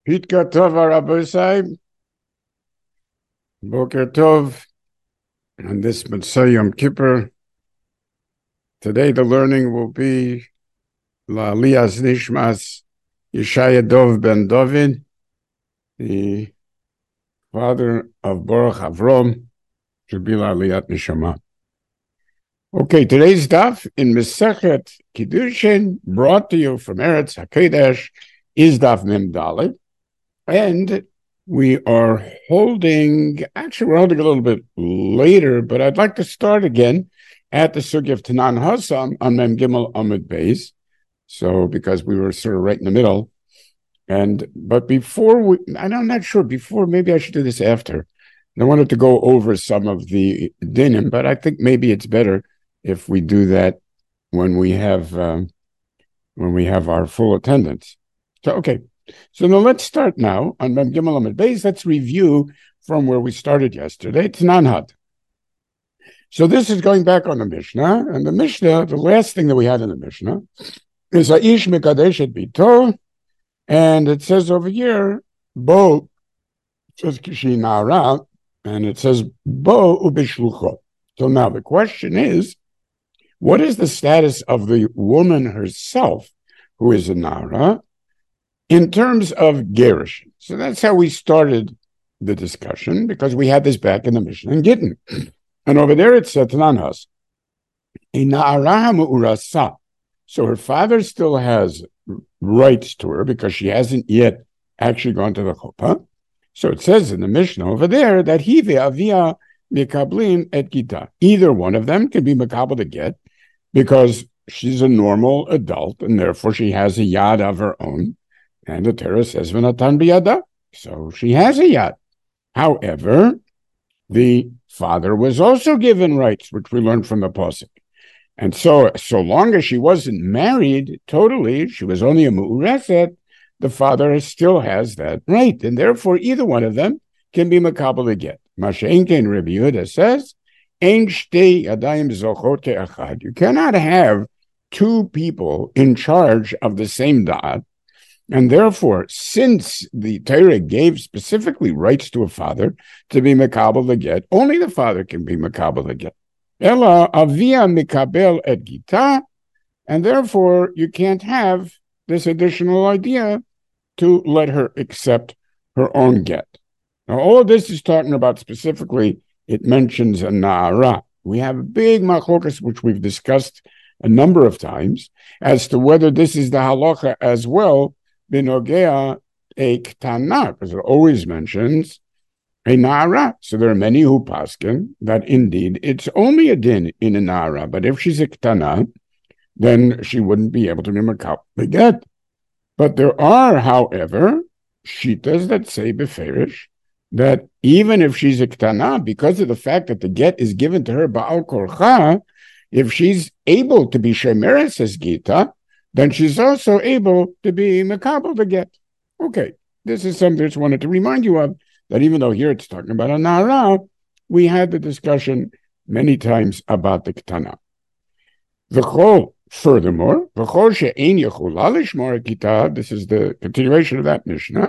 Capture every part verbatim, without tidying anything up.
Pitka Tov Arabosai, Boker Tov, on this Mitzvah Yom Kippur. Today the learning will be La'aliyas Nishmas Yeshaya Dov ben David, the father of Baruch Avrom, should be La'aliyat Neshama. Okay, today's daf in Masechet Kiddushin, brought to you from Eretz HaKodesh, is daf Mem Dalet, and we are holding, actually we're holding a little bit later, but I'd like to start again at the Sugya of Tanan Hassam on Mem Gimel Amud Beis. So, because we were sort of right in the middle. And, but before we, I'm not sure, before, maybe I should do this after. I wanted to go over some of the dinim, but I think maybe it's better if we do that when we have, um, when we have our full attendance. So, okay. So now let's start now on Mem Gimel Amud Beis. Let's review from where we started yesterday. Tanan Had. So this is going back on the Mishnah, and the Mishnah, the last thing that we had in the Mishnah is Aish Mekadesh et Bito, and it says over here, Bo, it says Kishi Nara, and it says Bo Ubishlucho. So now the question is, what is the status of the woman herself who is a Nara in terms of Gerushin? So that's how we started the discussion, because we had this back in the Mishnah in Gittin. And over there it said, Tananhas, a Na'ara Mu'urasa. So her father still has rights to her because she hasn't yet actually gone to the chuppah. So it says in the Mishnah over there that he ve'avia mikablin et gita. Either one of them can be makabel to get because she's a normal adult and therefore she has a yad of her own. And the Torah says v'natan biyada. So she has a yad. However, the father was also given rights, which we learned from the pasuk. And so, so long as she wasn't married totally, she was only a mu'ureset, the father still has that right. And therefore, either one of them can be makabel to get. Masha'enkein Rabbi Yehuda says, Ein shtei yadayim zochot ke'achad. You cannot have two people in charge of the same da'at. And therefore, since the Torah gave specifically rights to a father to be makabel to get, only the father can be makabel to get. Ella avia mikabel et gita, and therefore you can't have this additional idea to let her accept her own get. Now, all of this is talking about specifically, it mentions a na'ara. We have a big machlokas, which we've discussed a number of times, as to whether this is the halacha as well, binogea a ktana, because it always mentions a na'ara. So there are many who paskin that indeed it's only a din in a na'ara, but if she's a ktana, then she wouldn't be able to be makabel to get. But there are, however, shitas that say beferish that even if she's a ktana, because of the fact that the get is given to her ba'al korcha, if she's able to be shemeres as gita, then she's also able to be makabel to get. Okay, this is something I just wanted to remind you of, that even though here it's talking about a na'ara, we had the discussion many times about the ktana. V'chol, furthermore, v'chol she'ein yechula lishmor kita, this is the continuation of that Mishnah,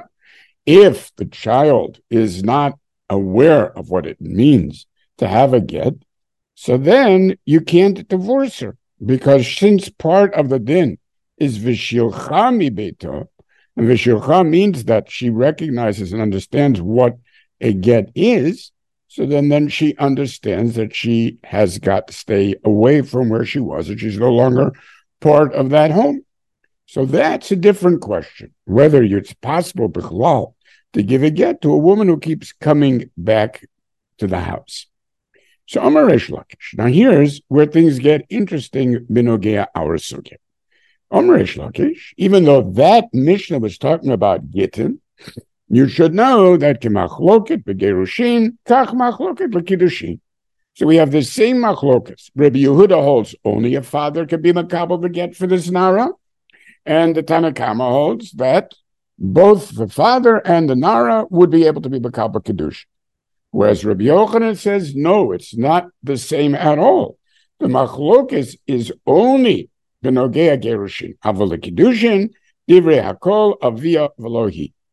if the child is not aware of what it means to have a get, so then you can't divorce her, because since part of the din is v'shilcha mi beito, and v'shilcha means that she recognizes and understands what a get is, so then, then she understands that she has got to stay away from where she was, and she's no longer part of that home. So that's a different question, whether it's possible bichlal to give a get to a woman who keeps coming back to the house. So Amar Reish Lakish. Now here's where things get interesting, binogea our sugya. Amar Reish Lakish, even though that Mishnah was talking about gittin, you should know that k'machloket b'gerushin, kach machloket b'kiddushin. So we have the same machlokas. Rabbi Yehuda holds only a father can be makabel to get for this nara, and the Tanakama holds that both the father and the nara would be able to be makabel kiddush. Whereas Rabbi Yochanan says, no, it's not the same at all. The machlokas is only b'nogea gerushin. Aval kiddushin, divrei hakol avia v'lohi.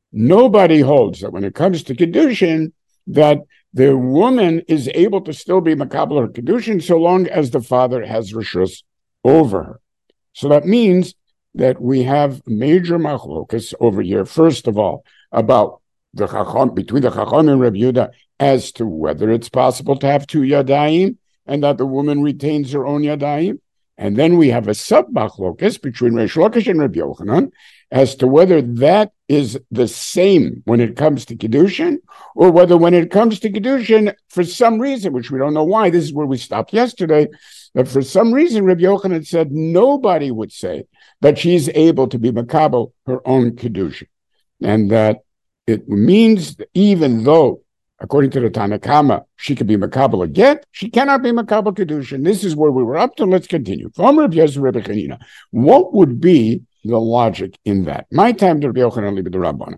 Nobody holds that when it comes to Kiddushin, that the woman is able to still be Makabel or Kiddushin so long as the father has Rishus over her. So that means that we have major machlokas over here, first of all, about the Chacham, between the Chacham and Rabbi Yehuda, as to whether it's possible to have two Yadayim and that the woman retains her own Yadayim. And then we have a sub-machlokas between Reish Lakish and Rabbi Yochanan as to whether that is the same when it comes to Kiddushin, or whether when it comes to Kiddushin, for some reason, which we don't know why, this is where we stopped yesterday, that for some reason Rabbi Yochanan said nobody would say that she's able to be Makabel her own Kiddushin. And that it means that even though, according to the Tanakama, she could be Makabel a get, she cannot be Makabel Kiddushin. This is where we were up to. Let's continue. From Rabbi Yosef Rabbi Chanina, what would be the logic in that? My time to Rabbi Yochanan Libe the Rabbanan.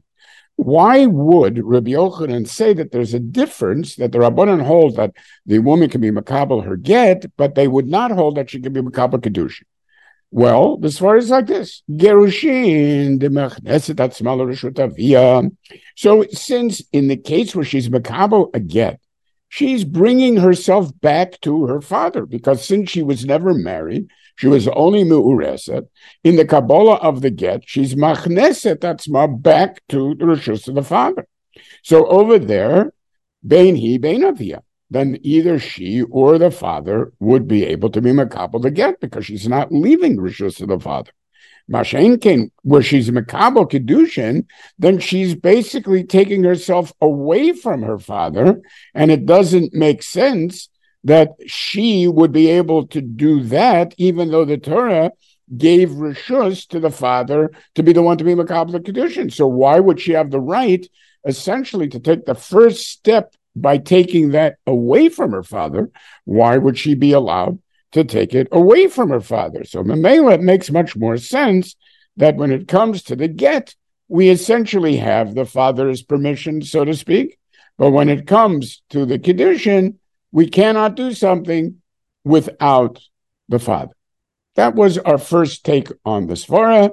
Why would Rabbi Yochanan say that there's a difference, that the Rabbanan hold that the woman can be Makabel her get, but they would not hold that she can be Makabel Kiddushin? Well, the Svar is like this. Gerushin de mechneset atzma l'reshut avia. So since in the case where she's Makabel a get, she's bringing herself back to her father, because since she was never married, she was only Me'ureset. In the Kabbalah of the get, she's Machneset Atzma back to the Rishus of the father. So over there, Bein Hi, Bein Avia, then either she or the father would be able to be Makabel the get, because she's not leaving Rishus of the father. Mashenkin, where she's Makabel Kiddushin, then she's basically taking herself away from her father, and it doesn't make sense that she would be able to do that, even though the Torah gave Rishus to the father to be the one to be Makabel Kiddushin. So why would she have the right, essentially, to take the first step by taking that away from her father? Why would she be allowed to take it away from her father? So Memela, it makes much more sense that when it comes to the get, we essentially have the father's permission, so to speak. But when it comes to the Kiddushin, we cannot do something without the father. That was our first take on the Svara,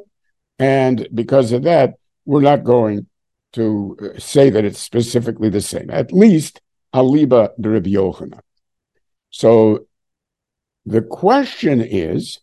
and because of that, we're not going to say that it's specifically the same, at least Aliba de Rabbi Yochanan. So the question is,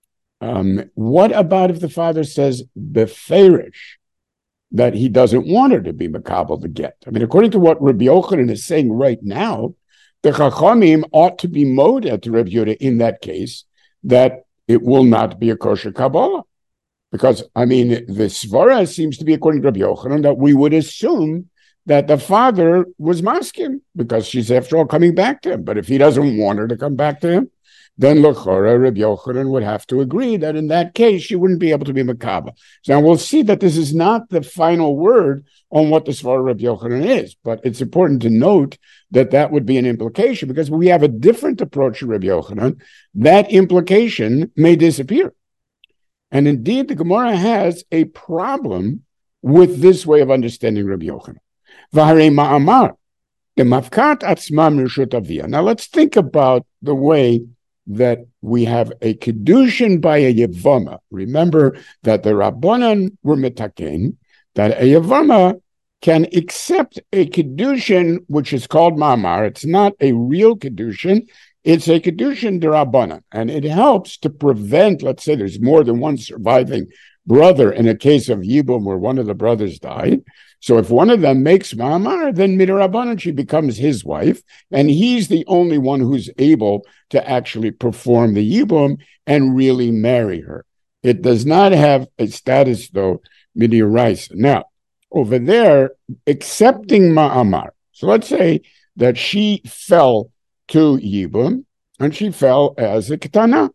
um, what about if the father says beferish that he doesn't want her to be Makabel the get? I mean, according to what Rabbi Yochanan is saying right now, the Chachamim ought to be moded to Rabbi Yehuda in that case, that it will not be a kosher Kabbalah. Because, I mean, the Svara seems to be, according to Rabbi Yochanan, that we would assume that the father was masking, because she's, after all, coming back to him. But if he doesn't want her to come back to him, then L'chora, Rabbi Yochanan would have to agree that in that case, she wouldn't be able to be Makabel. So now we'll see that this is not the final word on what the Svara Rabbi Yochanan is, but it's important to note that that would be an implication, because when we have a different approach to Rabbi Yochanan, that implication may disappear. And indeed, the Gemara has a problem with this way of understanding Rabbi Yochanan. V'harei ma'amar, demafkat atzma mirshut avia. Now let's think about the way that we have a Kiddushin by a Yevama. Remember that the Rabbanan were metaken, that a Yevama can accept a Kiddushin, which is called Ma'amar. It's not a real Kiddushin, it's a Kiddushin D'Rabbanan. And it helps to prevent, let's say there's more than one surviving brother in a case of Yibum where one of the brothers died. So if one of them makes Ma'amar, then Midrabanan, she becomes his wife, and he's the only one who's able to actually perform the Yibum and really marry her. It does not have a status, though, Midirais. Now, over there, accepting Ma'amar. So let's say that she fell to Yibum, and she fell as a Ketana.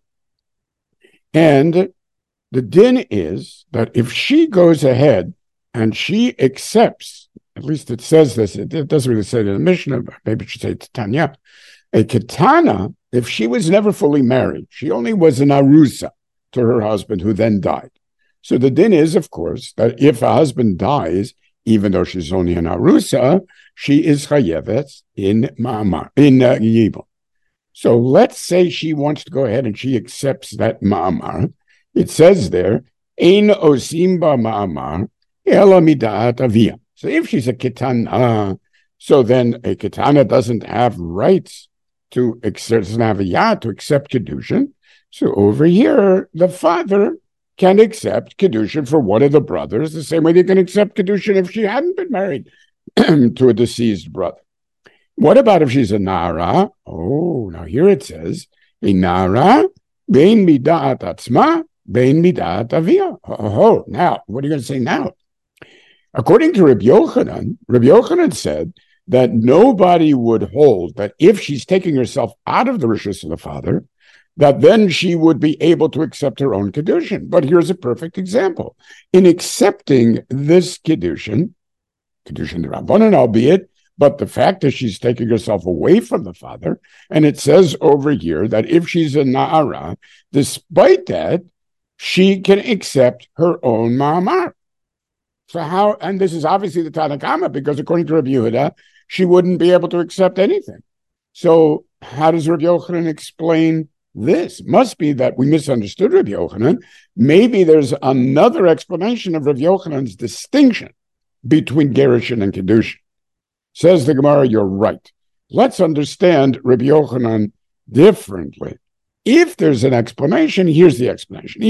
And the din is that if she goes ahead and she accepts, at least it says this, it, it doesn't really say it in the Mishnah, but maybe it should say Tanya, a Ketana, if she was never fully married, she only was an Arusa to her husband who then died. So the din is, of course, that if a husband dies, even though she's only an Arusa, she is Chayevet in Ma'amar, in uh, Yibum. So let's say she wants to go ahead and she accepts that Ma'amar. It says there, Ein osim ba Ma'amar, Ela midat avia. So if she's a ketana, so then a ketana doesn't have rights to accept, doesn't have a yad to accept kedushin. So over here, the father can accept kedushin for one of the brothers, the same way they can accept kedushin if she hadn't been married to a deceased brother. What about if she's a nara? Oh, now here it says, a nara, bein midat atzma, bein midat avia. Oh, now, what are you going to say now? According to Rabbi Yochanan, Rabbi Yochanan said that nobody would hold that if she's taking herself out of the rishus of the father, that then she would be able to accept her own kedushin. But here's a perfect example. In accepting this kedushin, kedushin d'Rabbanan, albeit, but the fact that she's taking herself away from the father, and it says over here that if she's a na'ara, despite that, she can accept her own ma'amar. So how, and this is obviously the Tanakama, because according to Rabbi Yehuda, she wouldn't be able to accept anything. So how does Rabbi Yochanan explain this? Must be that we misunderstood Rabbi Yochanan. Maybe there's another explanation of Rabbi Yochanan's distinction between Gerushin and Kedushin. Says the Gemara, you're right. Let's understand Rabbi Yochanan differently. If there's an explanation, here's the explanation.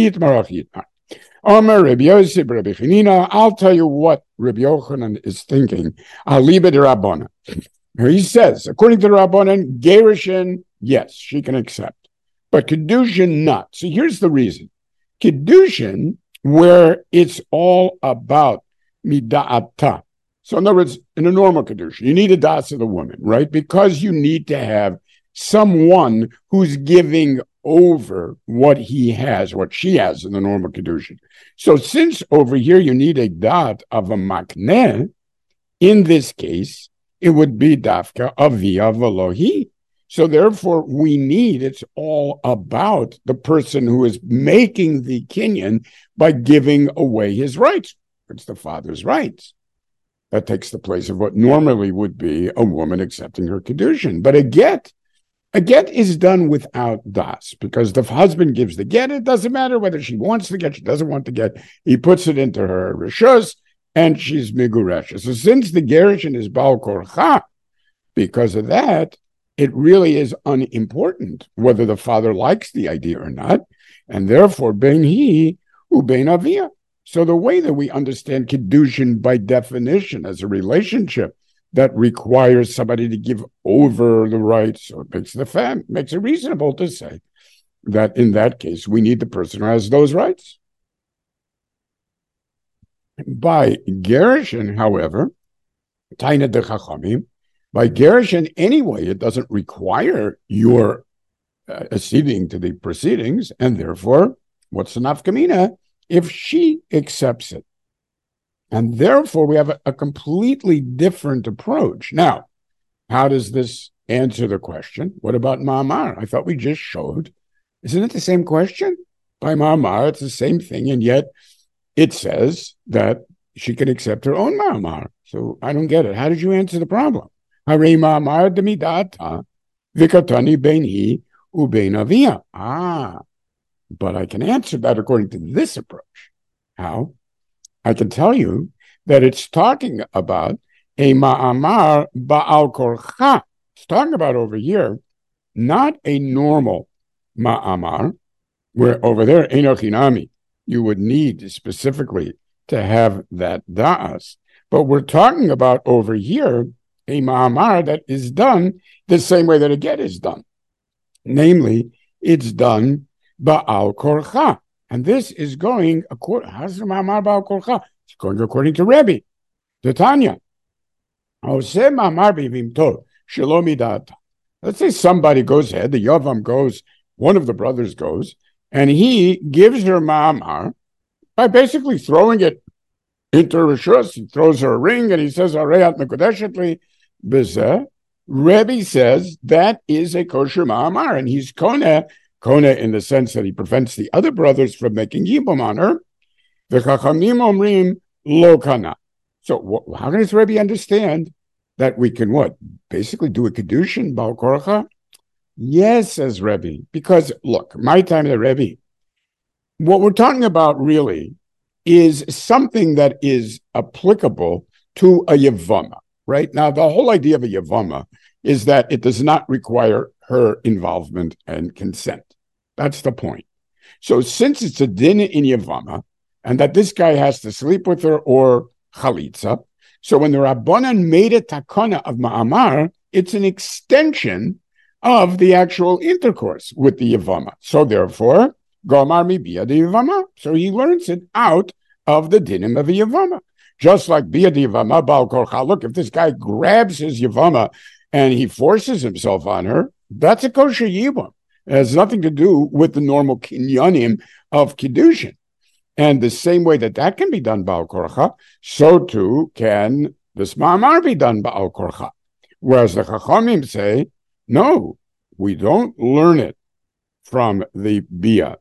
Omer Rabbi Yosef, Rabbi Chanina, I'll tell you what Rabbi Yochanan is thinking. Aliba de Rabbana. He says, according to the Rabbanan, Gerushin, yes, she can accept. But Kedushin, not. So here's the reason. Kedushin, where it's all about mida'ata. So in other words, in a normal Kedushin, you need a das of the woman, right? Because you need to have someone who's giving over what he has, what she has in the normal Kedushin. So since over here you need a dat of a makneh, in this case, it would be dafka avia velohi. So therefore we need, it's all about the person who is making the kinyan by giving away his rights. It's the father's rights. That takes the place of what normally would be a woman accepting her Kedushin. But a get, a get is done without das, because the husband gives the get. It doesn't matter whether she wants the get, she doesn't want the get. He puts it into her rishus, and she's miguresha. So since the gerushin is bal korcha, because of that, it really is unimportant whether the father likes the idea or not, and therefore ben hi u ben avia. So the way that we understand Kedushin by definition as a relationship that requires somebody to give over the rights, so it makes the fam makes it reasonable to say that in that case we need the person who has those rights. By Gerushin, however, Taina de Chachamim, by Gerushin anyway, it doesn't require your uh, acceding to the proceedings, and therefore, what's the nafkamina if she accepts it? And therefore, we have a, a completely different approach. Now, how does this answer the question? What about Ma'amar? I thought we just showed. Isn't it the same question? By Ma'amar, it's the same thing, and yet it says that she can accept her own Ma'amar. So I don't get it. How did you answer the problem? Hare Ma'amar demidata vikatani beini ubein avia. Ah, but I can answer that according to this approach. How? I can tell you that it's talking about a ma'amar ba'al korcha. It's talking about over here, not a normal ma'amar, where over there, enochinami, you would need specifically to have that da'as. But we're talking about over here, a ma'amar that is done the same way that a get is done. Namely, it's done ba'al korcha. And this is going according, how's the ma'amar ba'al korcha? It's going according to Rebbe, to Tanya. Let's say somebody goes ahead, the Yavam goes, one of the brothers goes, and he gives her ma'amar by basically throwing it into Rishus. He throws her a ring and he says, Areyat Mekudeshetli Bezeh. Rebbe says that is a kosher ma'amar, and he's koneh, koneh in the sense that he prevents the other brothers from making yibum on her. The Chachamim omrim lo kana. So wh- how does Rebbe understand that we can what? Basically do a kedushin bal korcha? Yes, says Rebbe, because look, my time the Rebbe, what we're talking about really is something that is applicable to a Yavama, right? Now, the whole idea of a Yavama is that it does not require her involvement and consent. That's the point. So since it's a din in Yavama, and that this guy has to sleep with her or chalitza, so when the Rabbanan made a takana of ma'amar, it's an extension of the actual intercourse with the Yavama. So therefore, Gomar mi bia de Yavama. So he learns it out of the dinim of a Yavama. Just like bia de Yavama, Baal Korcha. Look, if this guy grabs his Yavama and he forces himself on her, that's a kosher Yibam. It has nothing to do with the normal kinyanim of Kiddushin. And the same way that that can be done Baal Korcha, so too can this Ma'amar be done Baal Korcha. Whereas the Chachamim say, no, we don't learn it from the Bia.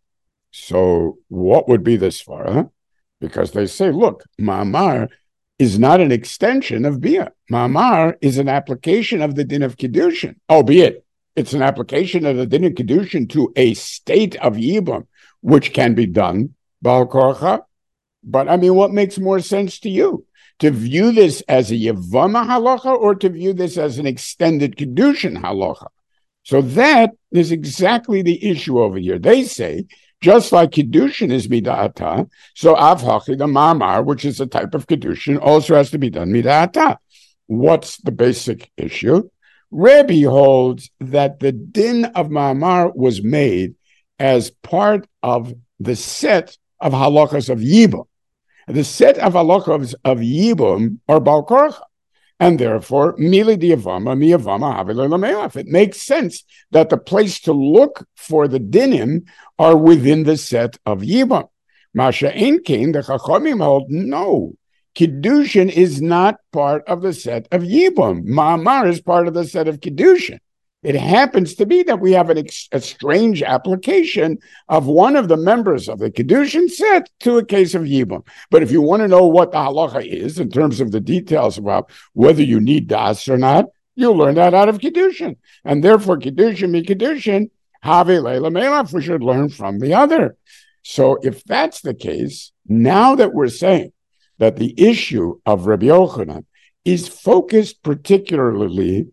So what would be the Svara? Because they say, look, Ma'amar is not an extension of Bia. Ma'amar is an application of the din of Kiddushin, albeit it's an application of the din of Kiddushin to a state of Yibam, which can be done Baal Korcha. But I mean, what makes more sense to you? To view this as a Yavama halacha or to view this as an extended Kiddushin halacha? So that is exactly the issue over here. They say, just like Kiddushin is mida'ata, so avhachi, the Ma'amar, which is a type of Kiddushin, also has to be done mida'ata. What's the basic issue? Rebbe holds that the din of Ma'amar was made as part of the set of halachas of Yibum. The set of halachas of Yibum are Baal Korcha. And therefore, mili diyavama, miyavama, havile lamelaf. It makes sense that the place to look for the dinim are within the set of Yibum. Masha Einkein, the Chachamim hold, no. Kiddushin is not part of the set of Yibum. Ma'amar is part of the set of Kiddushin. It happens to be that we have an ex- a strange application of one of the members of the Kiddushin set to a case of Yibum. But if you want to know what the halacha is in terms of the details about whether you need das or not, you'll learn that out of Kiddushin. And therefore, Kiddushin mi Kiddushin, have leila melaf, we should learn from the other. So if that's the case, now that we're saying that the issue of Rabbi Yochanan is focused particularly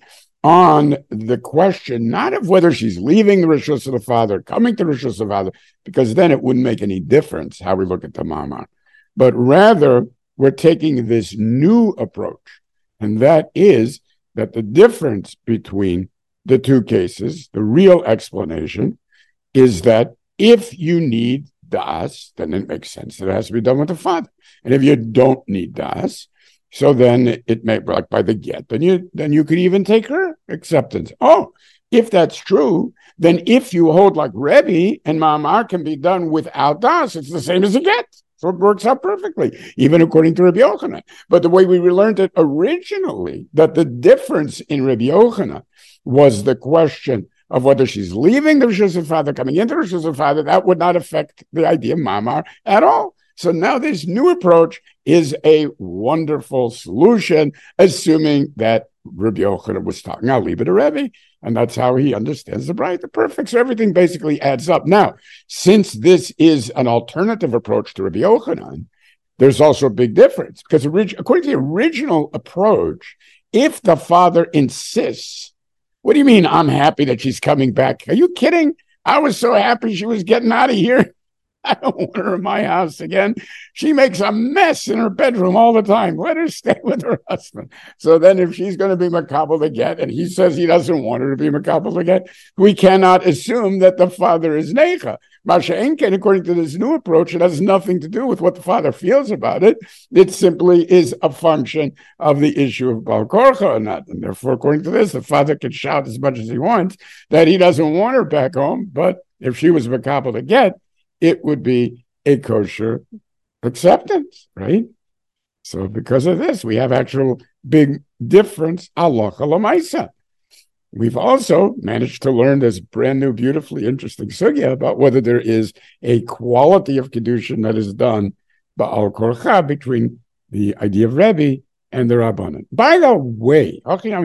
on the question, not of whether she's leaving the Rishus of the father, coming to the Rishus of the father, because then it wouldn't make any difference how we look at the Ma'amar, but rather we're taking this new approach, and that is that the difference between the two cases, the real explanation, is that if you need das, then it makes sense that it has to be done with the father, and if you don't need das, so then it may, like by the get, then you then you could even take her acceptance. Oh, if that's true, then if you hold like Rebbe and Ma'amar can be done without das, it's the same as a get. So it works out perfectly, even according to Rabbi Yochanan. But the way we learned it originally, that the difference in Rabbi Yochanan was the question of whether she's leaving the Rishus of Father, coming into the Rishus of Father, that would not affect the idea of Ma'amar at all. So now this new approach is a wonderful solution, assuming that Rabbi Yochanan was talking. I'll leave it to Rebbe, and that's how he understands the bright, the perfect. So everything basically adds up. Now, since this is an alternative approach to Rabbi Yochanan, there's also a big difference, because according to the original approach, if the father insists, what do you mean I'm happy that she's coming back? Are you kidding? I was so happy she was getting out of here. I don't want her in my house again. She makes a mess in her bedroom all the time. Let her stay with her husband. So then if she's going to be makabel to get, and he says he doesn't want her to be makabel to get, we cannot assume that the father is neicha. Masha Enken, according to this new approach, it has nothing to do with what the father feels about it. It simply is a function of the issue of Baal Korcha or not. And therefore, according to this, the father can shout as much as he wants that he doesn't want her back home. But if she was makabel to get, it would be a kosher acceptance, right? So because of this, we have actual big difference, halacha l'maisa. We've also managed to learn this brand new, beautifully interesting sugya about whether there is a quality of Kiddushin that is done ba'al korcha between the idea of Rebbe and the Rabbanan. By the way,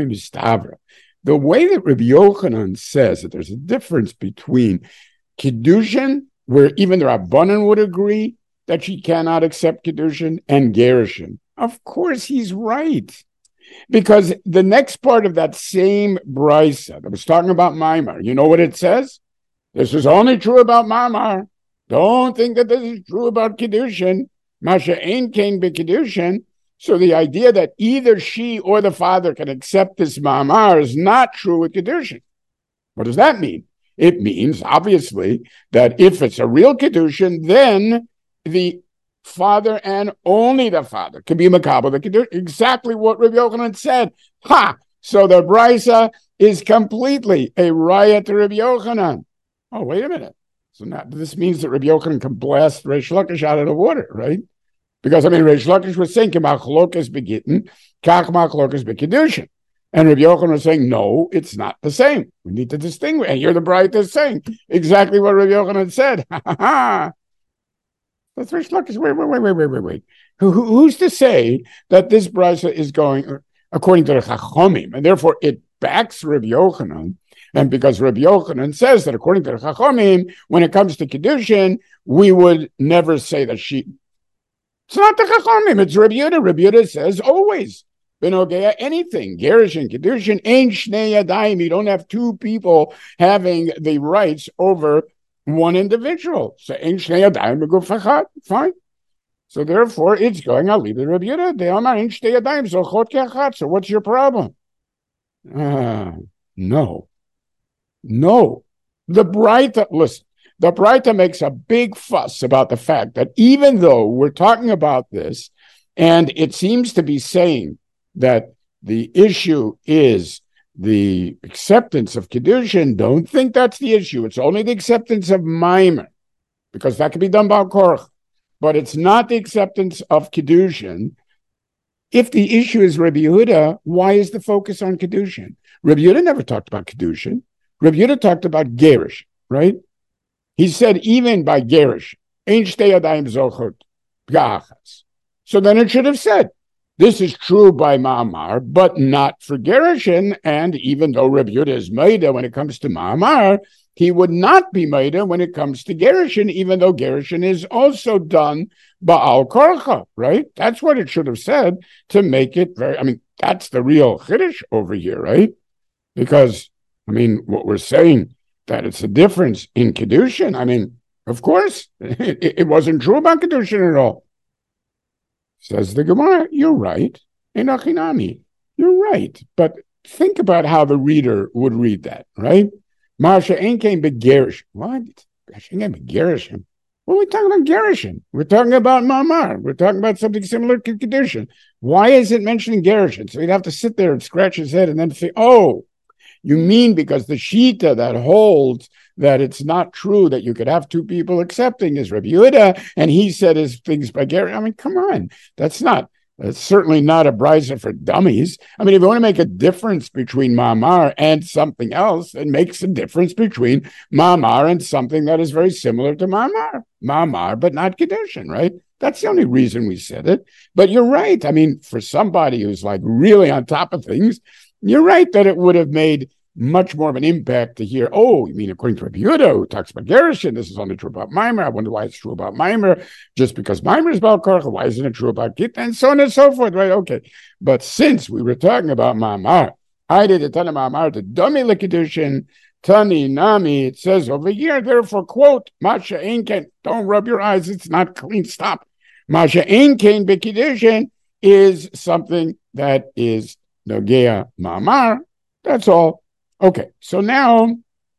the way that Rabbi Yochanan says that there's a difference between Kiddushin, where even the Rabbanan would agree that she cannot accept Kiddushin and Gerushin? Of course he's right. Because the next part of that same brisa that was talking about Maimar, you know what it says? This is only true about Maimar. Don't think that this is true about Kiddushin. Masha Ein Kain B'Kiddushin. So the idea that either she or the father can accept this Maimar is not true with Kiddushin. What does that mean? It means, obviously, that if it's a real Kiddushin, then the father and only the father can be makabel the Kiddushin. Exactly what Rabbi Yochanan said. Ha! So the brisa is completely a riot to Rabbi Yochanan. Oh, wait a minute. So now this means that Rabbi Yochanan can blast Reish Lakish out of the water, right? Because, I mean, Reish Lakish was saying, Machlokas begitten, kach machlokas bekiddushin. And Rabbi Yochanan was saying, no, it's not the same. We need to distinguish. And you're the brightest saying exactly what Rabbi Yochanan said. Ha ha ha. That's Reish Lakish. Wait, wait, wait, wait, wait, wait, wait. Who, who, who's to say that this brisa is going according to the Chachomim, and therefore it backs Rabbi Yochanan? And because Rabbi Yochanan says that according to the Chachomim, when it comes to Kiddushin, we would never say that she... It's not the Chachamim, it's Rabbi Yehuda. Rabbi Yehuda says always, Benogeya, anything, Gerushin, Kiddushin, Ein Shnei Yadayim. You don't have two people having the rights over one individual. So Ein Shnei Yadayim Beguf Echad, fine. So therefore, it's going, I'll leave it Rabbi Yehuda. They are Ein Shnei Yadayim, so Chot Ke'achad. So what's your problem? Uh, no. No. The Braita, listen, the Braita makes a big fuss about the fact that even though we're talking about this, and it seems to be saying that the issue is the acceptance of Kiddushin, don't think that's the issue. It's only the acceptance of Maimer, because that can be done by Korach. But it's not the acceptance of Kiddushin. If the issue is Rabbi Yehuda, why is the focus on Kiddushin? Rabbi Yehuda never talked about Kiddushin. Rabbi Yehuda talked about Gerish, right? He said even by Gerish, Ein Shtei Yadayim Zochot B'Achas. So then it should have said, this is true by Ma'amar, but not for Gerushin. And even though Rabbi Yehuda is Maida when it comes to Ma'amar, he would not be Maida when it comes to Gerushin, even though Gerushin is also done Ba'al Korcha, right? That's what it should have said to make it very, I mean, that's the real Chiddush over here, right? Because, I mean, what we're saying, that it's a difference in Kiddushin, I mean, of course, it, it wasn't true about Kiddushin at all. Says the Gemara, you're right. Enochinami, you're right. But think about how the reader would read that, right? Marsha ain't came begerish. What? She came begerishim. What are we talking about Gerushin? We're talking about Mamar. We're talking about something similar to Kiddushin. Why is it mentioning Gerushin? So he'd have to sit there and scratch his head and then say, oh, you mean because the Shita that holds that it's not true that you could have two people accepting is Rabbi Yehuda, and he said his things by Gary. I mean, come on. That's not, that's certainly not a brisa for dummies. I mean, if you want to make a difference between Mamar and something else, it makes a difference between Mamar and something that is very similar to Mamar. Mamar, but not Kiddushin, right? That's the only reason we said it. But you're right. I mean, for somebody who's like really on top of things, you're right that it would have made much more of an impact to hear, oh, you mean according to Rabbi Yehuda, who talks about Gerushin, this is only true about Maimer. I wonder why it's true about Maimer. Just because Maimer is about Korach, why isn't it true about Git? And so on and so forth, right? Okay. But since we were talking about Mamar, I did a ton of Mamar, the Dami Lekidushin, Tani Nami, it says over here, therefore, quote, Masha Einken, don't rub your eyes, it's not clean, stop. Masha Einken Bekidushin is something that is Nogea Mamar, that's all. Okay, so now,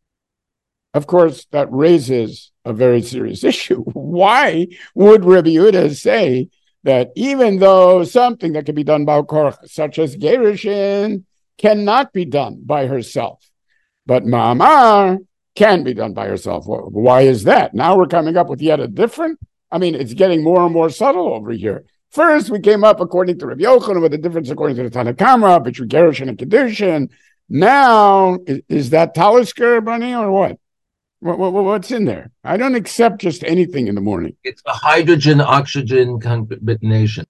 of course, that raises a very serious issue. Why would Rabbi Yehuda say that even though something that can be done by Korach, such as Gerushin, cannot be done by herself, but Ma'amar can be done by herself? Well, why is that? Now we're coming up with yet a different, I mean, it's getting more and more subtle over here. First, we came up according to Rabbi Yochanan with the difference according to the Tanna Kamra between Gerushin and Kiddushin. Now, is, is that Talisker, Bunny, or what? What, what? What's in there? I don't accept just anything in the morning. It's a hydrogen-oxygen combination.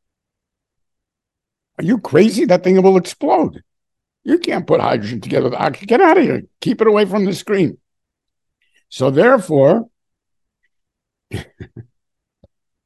Are you crazy? That thing will explode. You can't put hydrogen together with oxygen. Get out of here. Keep it away from the screen. So therefore,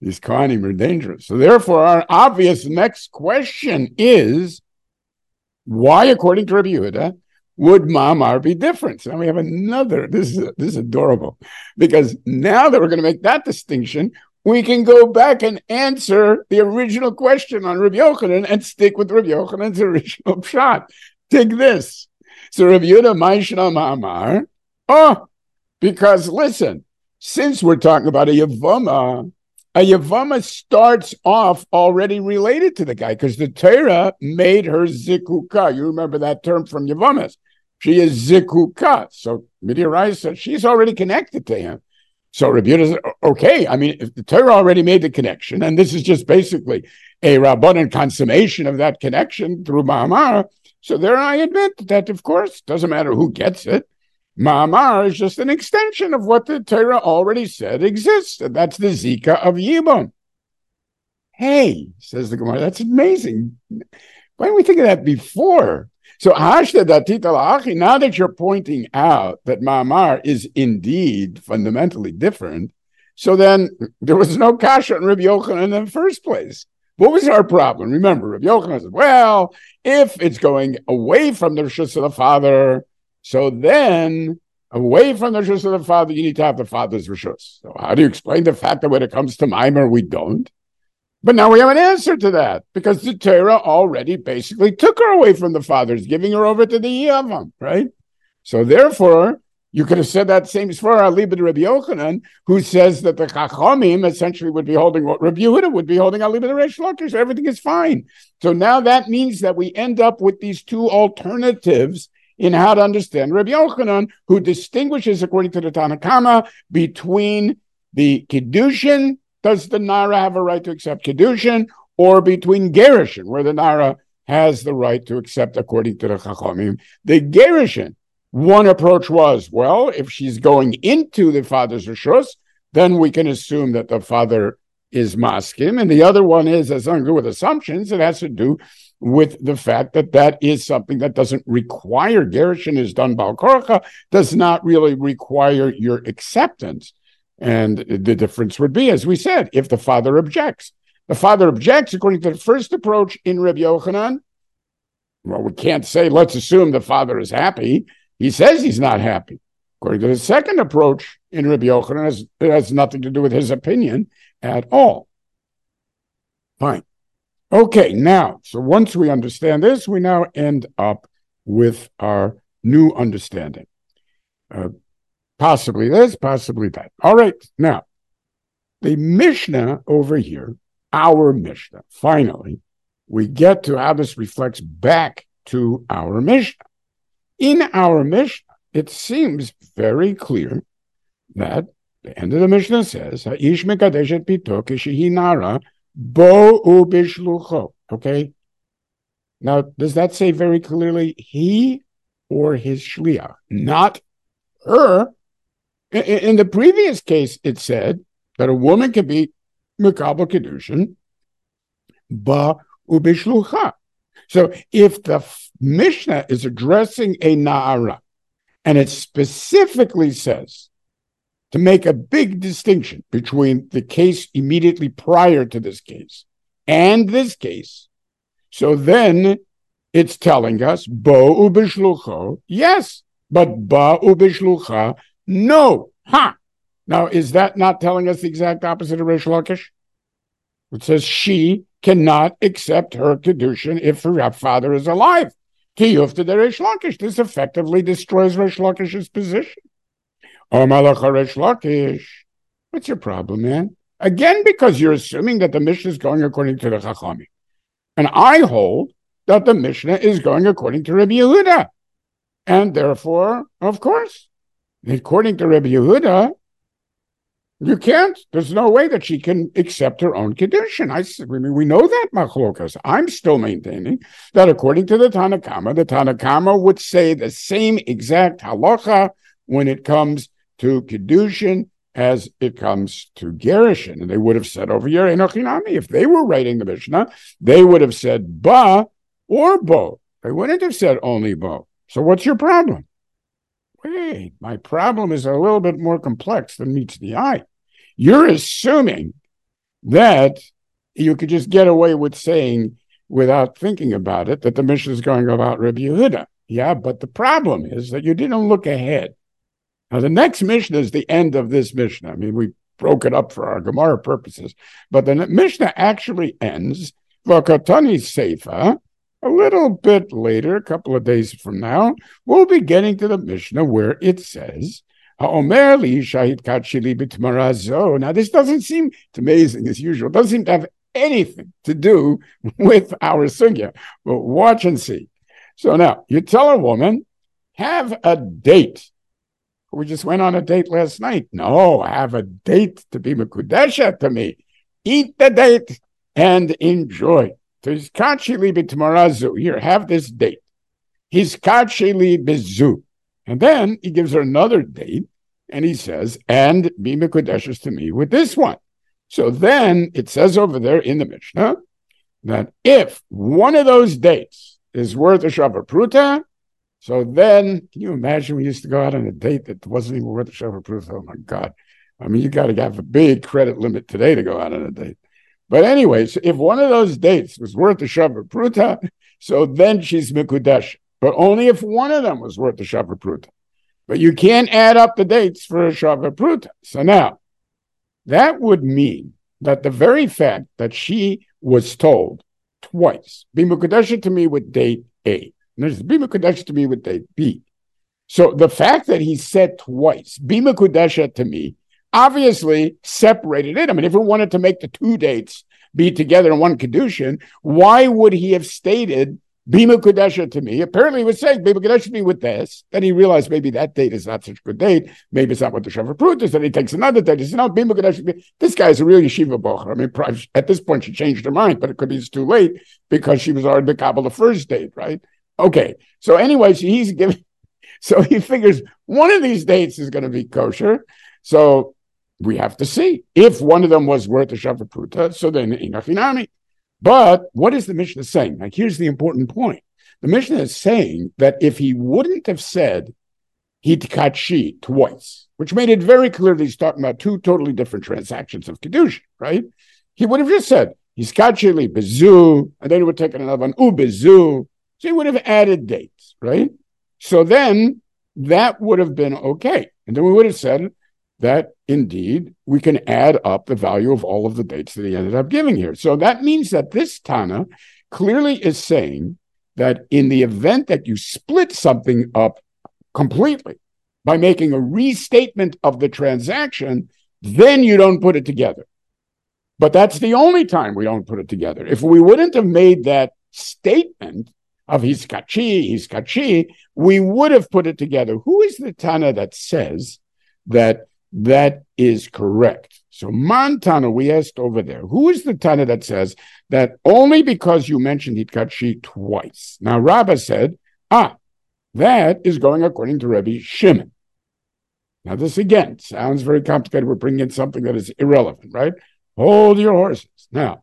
These Kohanim are dangerous. So therefore, our obvious next question is, why, according to Rabbi Yehuda, would Ma'amar be different? So now we have another, this is, this is adorable, because now that we're going to make that distinction, we can go back and answer the original question on Rabbi Yochanan and stick with Rabbi Yochanan's original shot. Take this. So Rabbi Yehuda, Ma'ishna Ma'amar, oh, because listen, since we're talking about a Yavama, a Yavama starts off already related to the guy because the Torah made her Zikuka. You remember that term from Yavamas. She is Zikuka. So Midiarai said she's already connected to him. So Rabbi Yehuda said, okay, I mean, if the Torah already made the connection, and this is just basically a Rabbanan consummation of that connection through Ma'amar, so there I admit that, of course, doesn't matter who gets it. Ma'amar is just an extension of what the Torah already said exists, and that's the Zika of Yibam. Hey, says the Gemara, that's amazing. Why didn't we think of that before? So, now that you're pointing out that Ma'amar is indeed fundamentally different, so then there was no kasha on Rabbi Yochanan in the first place. What was our problem? Remember, Rabbi Yochanan said, well, if it's going away from the Rishus of the father, so then, away from the Rishus of the father, you need to have the father's Rishus. So how do you explain the fact that when it comes to Maimer, we don't? But now we have an answer to that, because the Torah already basically took her away from the fathers, giving her over to the Yavam, right? So therefore, you could have said that same for Ali ben Rabbi Yochanan, who says that the Chachamim essentially would be holding what Rabbi Yehuda would be holding Ali ben Reish Lakish. So everything is fine. So now that means that we end up with these two alternatives in how to understand Rabbi Yochanan, who distinguishes, according to the Tanna Kama, between the Kiddushin, does the Nara have a right to accept Kiddushin, or between Gerushin, where the Nara has the right to accept, according to the Chachamim, the Gerushin. One approach was, well, if she's going into the father's Rishus, then we can assume that the father is maskim, and the other one is, has nothing to do with assumptions, it has to do with the fact that that is something that doesn't require, Gerushin is done Bal Korcha, does not really require your acceptance. And the difference would be, as we said, if the father objects. The father objects, according to the first approach in Rabbi Yochanan, well, we can't say, let's assume the father is happy. He says he's not happy. According to the second approach in Rabbi Yochanan, it has, it has nothing to do with his opinion at all. Fine. Okay, now, so once we understand this, we now end up with our new understanding. Uh, possibly this, possibly that. All right, now, the Mishnah over here, our Mishnah, finally, we get to how this reflects back to our Mishnah. In our Mishnah, it seems very clear that the end of the Mishnah says, Ha'ish mekadeshet pito kishehi nara bo ubishlucho. Okay? Now, does that say very clearly he or his shliach? Not her. In, in the previous case, it said that a woman can be mekabel kedushin ba ubishlucha. So if the Mishnah is addressing a na'ara, and it specifically says to make a big distinction between the case immediately prior to this case and this case, so then it's telling us, bo ubishlucho, yes, but ba ubishlucha, no. Ha! Now, is that not telling us the exact opposite of Reish Lakish? It says she cannot accept her kedushin if her father is alive. Tiyufta de Reish Lakish. This effectively destroys Reish Lakish's position. Oh, Malacha Reish Lakish. What's your problem, man? Again, because you're assuming that the Mishnah is going according to the Chachamim. And I hold that the Mishnah is going according to Rabbi Yehuda. And therefore, of course, according to Rabbi Yehuda, you can't. There's no way that she can accept her own kedushin. I, I mean, we know that, machlokas. I'm still maintaining that according to the Tanna Kama, the Tanna Kama would say the same exact halacha when it comes to kedushin as it comes to gerushin. And they would have said over here, Enochinami, if they were writing the Mishnah, they would have said ba or bo. They wouldn't have said only bo. So what's your problem? Wait, my problem is a little bit more complex than meets the eye. You're assuming that you could just get away with saying, without thinking about it, that the Mishnah is going about Rabbi Yehuda. Yeah, but the problem is that you didn't look ahead. Now, the next Mishnah is the end of this Mishnah. I mean, we broke it up for our Gemara purposes, but the Mishnah actually ends, V'katani Seifa, a little bit later, a couple of days from now, we'll be getting to the Mishnah where it says, Ha'omer li shahid katshili b'tmarazo. Now, this doesn't seem, it's amazing as usual, doesn't seem to have anything to do with our sugya, but watch and see. So now, you tell a woman, have a date. We just went on a date last night. No, have a date to be mekudesha to me. Eat the date and enjoy. Hizkachili b'tmarazu. Here, have this date. Hizkachili b'zu. And then he gives her another date, and he says, and be mekudeshes to me with this one. So then it says over there in the Mishnah that if one of those dates is worth a shava pruta, so then, can you imagine we used to go out on a date that wasn't even worth a shava pruta? Oh my God. I mean, you got to have a big credit limit today to go out on a date. But anyways, if one of those dates was worth a shava pruta, so then she's mikudesh. But only if one of them was worth a shava pruta. But you can't add up the dates for a shava pruta. So now, that would mean that the very fact that she was told twice, be mukadesha to me with date A, and there's be mukadesha to me with date B. So the fact that he said twice, be mukadesha to me, obviously separated it. I mean, if we wanted to make the two dates be together in one kedushin, why would he have stated Bima Kudesha to me? Apparently he was saying Bima Kudesha to me with this. Then he realized maybe that date is not such a good date. Maybe it's not what the Shavar Prut is. Then he takes another date. He says, no, Bima Kudesha to me. This guy is a real yeshiva bocher. I mean, at this point she changed her mind, but it could be it's too late because she was already Kabbalah the first date, right? Okay. So anyway, so he's giving, so he figures one of these dates is going to be kosher. So we have to see if one of them was worth a Shavar Pruta. So then inachinami. But what is the Mishnah saying? Like, here's the important point. The Mishnah is saying that if he wouldn't have said hitkatshi twice, which made it very clear that he's talking about two totally different transactions of Kedusha, right? He would have just said, hiskatshili bezu, and then he would take another one, ubezu. So he would have added dates, right? So then that would have been okay. And then we would have said that indeed we can add up the value of all of the dates that he ended up giving here. So that means that this Tana clearly is saying that in the event that you split something up completely by making a restatement of the transaction, then you don't put it together. But that's the only time we don't put it together. If we wouldn't have made that statement of hiskachi, hiskachi, we would have put it together. Who is the Tana that says that that is correct? So Montana, we asked over there, who is the Tana that says that only because you mentioned Hitkatshi twice? Now, Rabbah said, ah, that is going according to Rabbi Shimon. Now, this again sounds very complicated. We're bringing in something that is irrelevant, right? Hold your horses. Now,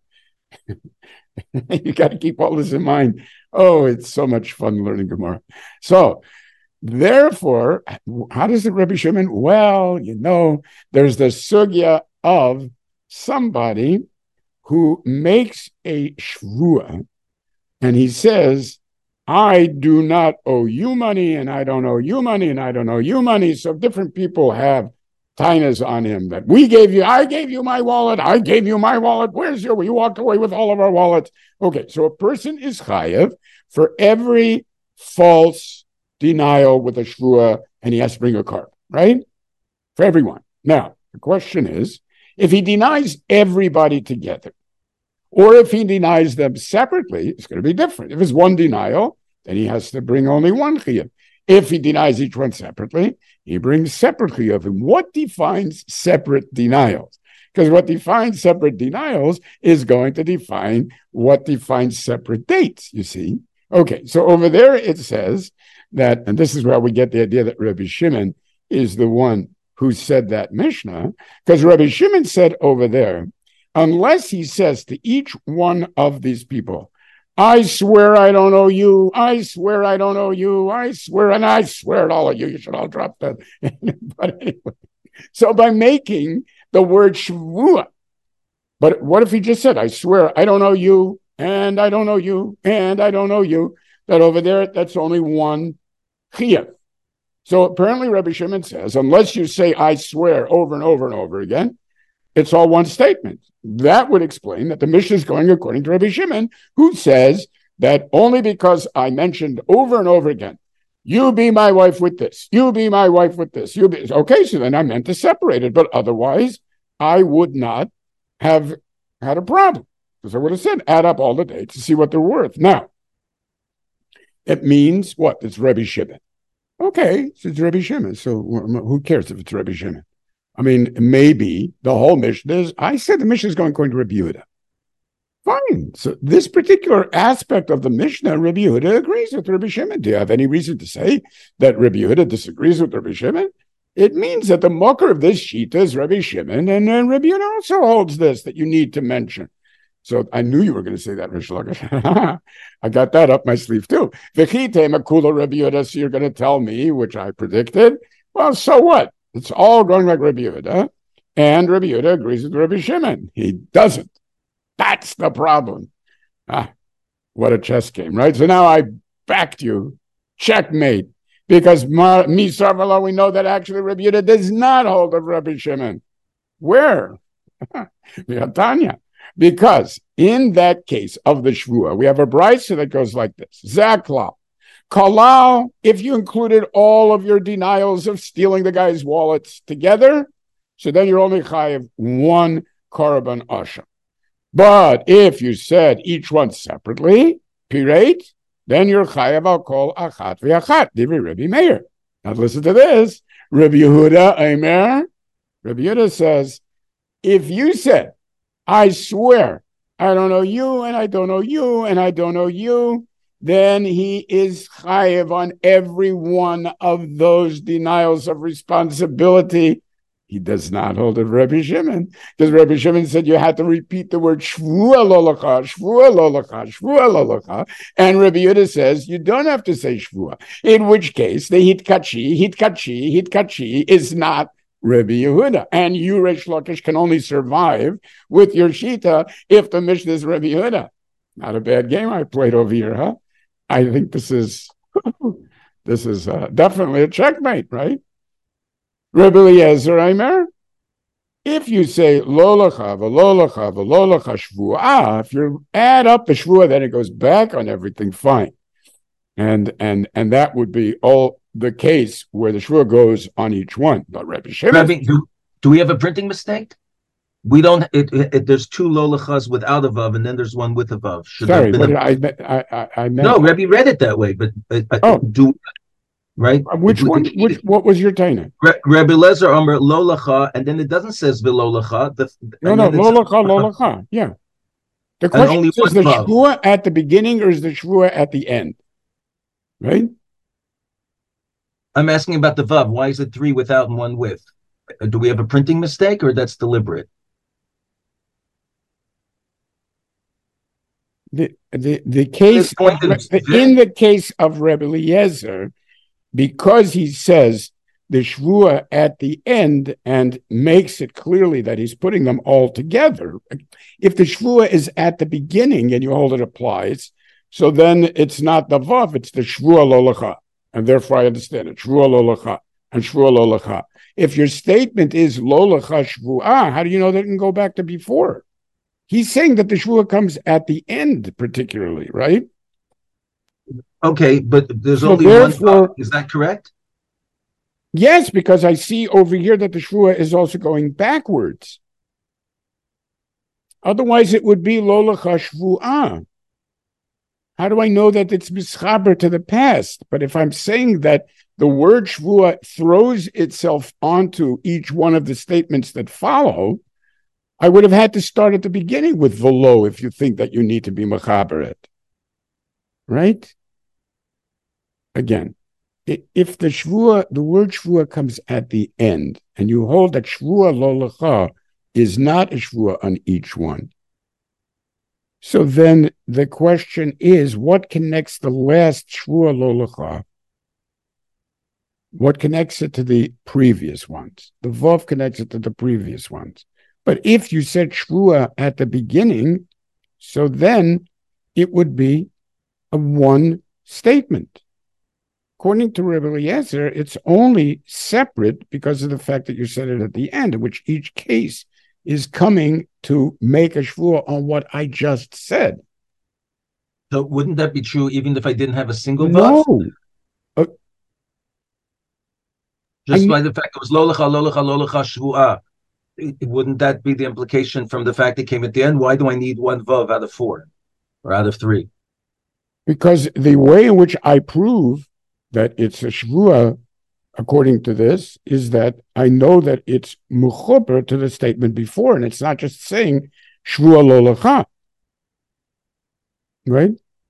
you got to keep all this in mind. Oh, it's so much fun learning Gemara. So, therefore, how does it Rabbi Shimon? Well, you know, there's the sugya of somebody who makes a shvua, and he says, I do not owe you money, and I don't owe you money, and I don't owe you money. So different people have tainas on him that we gave you, I gave you my wallet, I gave you my wallet. Where's your, you walked away with all of our wallets. Okay, so a person is chayev for every false denial with a shvua, and he has to bring a card, right? For everyone. Now, the question is, if he denies everybody together, or if he denies them separately, it's going to be different. If it's one denial, then he has to bring only one chiyuv. If he denies each one separately, he brings separate chiyuv. And what defines separate denials? Because what defines separate denials is going to define what defines separate dates, you see. Okay, so over there it says that, and this is where we get the idea that Rabbi Shimon is the one who said that Mishnah, because Rabbi Shimon said over there, unless he says to each one of these people, I swear I don't owe you, I swear I don't owe you, I swear, and I swear to all of you, you should all drop that. But anyway, so by making the word shvua But what if he just said, I swear, I don't know you, and I don't know you, and I don't know you, that over there, that's only one chiyuv. So apparently Rabbi Shimon says, unless you say, I swear, over and over and over again, it's all one statement. That would explain that the Mishnah is going according to Rabbi Shimon, who says that only because I mentioned over and over again, you be my wife with this, you be my wife with this, you be, okay, so then I meant to separate it, but otherwise I would not have had a problem, because I would have said, add up all the dates to see what they're worth. Now, it means what? It's Rabbi Shimon. Okay, so it's Rabbi Shimon, so who cares if it's Rabbi Shimon? I mean, maybe the whole Mishnah is, I said the Mishnah is going according to Rabbi Yehuda. Fine. So this particular aspect of the Mishnah, Rabbi Yehuda agrees with Rabbi Shimon. Do you have any reason to say that Rabbi Yehuda disagrees with Rabbi Shimon? It means that the mocker of this shita is Rabbi Shimon, and then Rabbi Yehuda also holds this, that you need to mention. So I knew you were going to say that, Rish Lakish. I got that up my sleeve too. V'chite makula Rabbi Yehuda, so you're going to tell me, which I predicted. Well, so what? It's all going like Rabbi Yehuda, and Rabbi Yehuda agrees with Rabbi Shimon. He doesn't. That's the problem. Ah, what a chess game, right? So now I backed you. Checkmate. Because Misarvala, we know that actually Rabbi Yehuda does not hold of Rabbi Shimon. Where? Tanya. Because in that case of the Shvua, we have a brisa that goes like this. Zakla. Kalal, if you included all of your denials of stealing the guy's wallets together, so then you're only chayav one korban asha. But if you said each one separately, pirate, then you're chayav al kol achat v'achat, divrei Rabbi Meir. Now listen to this. Rabbi Yehuda Eimer, Rabbi Yehuda says, if you said, I swear, I don't know you, and I don't know you, and I don't know you, then he is chayav on every one of those denials of responsibility. He does not hold of Rabbi Shimon, because Rabbi Shimon said you had to repeat the word shvua lo lecha, shvua lo lecha, shvua lo lecha, and Rabbi Yehuda says you don't have to say shvua, in which case the hitkachi, hitkachi, hitkachi is not Rabbi Yehuda, and you, Rish Lakish, can only survive with your shita if the Mishnah is Rabbi Yehuda. Not a bad game I played over here, huh? I think this is this is uh, definitely a checkmate, right? Rabbi Eliezer Aimer, if you say lo lecha v'lo lecha v'lo lecha shvua, if you add up the shvua, then it goes back on everything, fine, and and and that would be all the case where the shvua goes on each one. But Rabbi Shimon, Rabbi, do, do we have a printing mistake? We don't. It, it, it, there's two lo lechas without a vav, and then there's one with a vav. Should sorry, what a, I, I I meant no. Rabbi read it that way, but uh, oh, do right. Which we, one? Which what was your taina? Rabbi Lezer Omer lo lecha, and then it doesn't says v'lo lecha. The, no, no, lo lecha, lo lecha. Yeah. The question is: is the shvua at the beginning or is the shvua at the end? Right. I'm asking about the vav. Why is it three without and one with? Do we have a printing mistake, or that's deliberate? The the the case of, in the case of Rebbe Eliezer, because he says the shvua at the end and makes it clearly that he's putting them all together. If the shvua is at the beginning and you hold it applies, so then it's not the vav, it's the shvua lo lecha, and therefore I understand it. Shvua lo lecha and shvua lo lecha. If your statement is lo lecha shvua, how do you know that it can go back to before? He's saying that the shvua comes at the end, particularly, right? Okay, but there's so only one. Is that correct? Yes, because I see over here that the shvua is also going backwards. Otherwise, it would be lo lecha shvua. How do I know that it's mischaber to the past? But if I'm saying that the word shvua throws itself onto each one of the statements that follow, I would have had to start at the beginning with velo if you think that you need to be mechaber it. Right? Again, if the shvua, the word shvua comes at the end, and you hold that shvua lo lecha is not a shvua on each one, so then the question is, what connects the last shvua lo lecha? What connects it to the previous ones? The vav connects it to the previous ones. But if you said Shvua at the beginning, so then it would be a one statement. According to Rebbe Eliezer, it's only separate because of the fact that you said it at the end, in which each case is coming to make a shvua on what I just said. So wouldn't that be true even if I didn't have a single no. vav? Uh, Just I, by the fact it was lo lecha, lo lecha, lo lecha shvua. Wouldn't that be the implication from the fact it came at the end? Why do I need one vav out of four or out of three? Because the way in which I prove that it's a shvua, according to this, is that I know that it's mechuber to the statement before, and it's not just saying shvua lo lecha, right?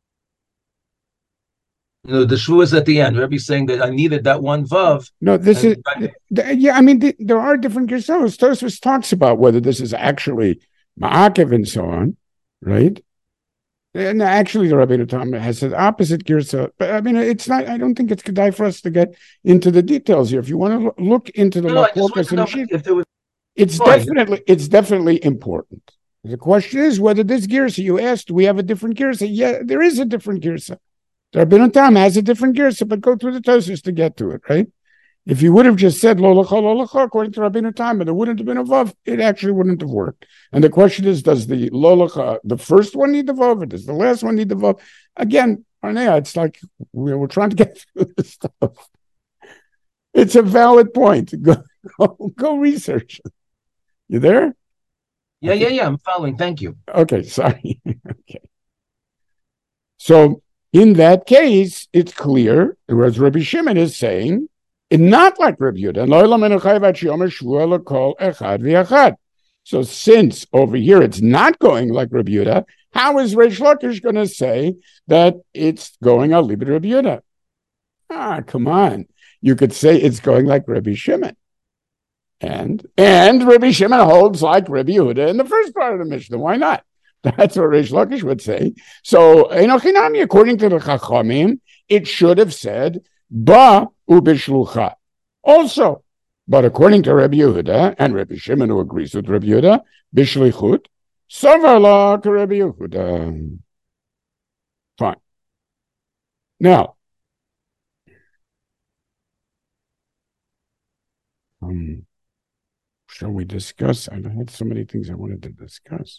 You know, the shvua is at the end. Rebbe's saying that I needed that one vav. No, this is I, yeah. I mean, th- there are different girsos. Tosfos talks about whether this is actually ma'akev and so on, right? And actually, the Rabbeinu Tam has the opposite girsa. But I mean, it's not. I don't think it's kedai for us to get into the details here. If you want to look into the no, machlokas and sheet, if there was, it's fine. definitely it's definitely important. The question is whether this girsa you asked, do we have a different girsa? Yeah, there is a different girsa. The Rabbeinu Tam has a different girsa, but go through the Tosfos to get to it, right? If you would have just said lo lecha lo lecha according to Rabbeinu Tam, and there wouldn't have been a vav, it actually wouldn't have worked. And the question is, does the lo lecha, the first one need the vav, or does the last one need the vav? Again, Arnea, it's like we're, we're trying to get through this stuff. It's a valid point. Go, go, go research it. You there? Yeah, okay. yeah, yeah. I'm following. Thank you. Okay, sorry. Okay. So in that case, it's clear, whereas Rabbi Shimon is saying, and not like Rabbi Yehuda. So since over here it's not going like Rabbi Yehuda, how is Reish Lakish going to say that it's going al libid Rabbi Yehuda? Ah, come on. You could say it's going like Rabbi Shimon. And and Rabbi Shimon holds like Rabbi Yehuda in the first part of the Mishnah. Why not? That's what Reish Lakish would say. So, Enochinami, according to the Chachamim, it should have said, Ba ubishlucha. Also, but according to Rabbi Yehuda and Rabbi Shimon, who agrees with Rabbi Yehuda, bishlichut, savarla to Rabbi Yehuda. Fine. Now, um, shall we discuss? I had so many things I wanted to discuss.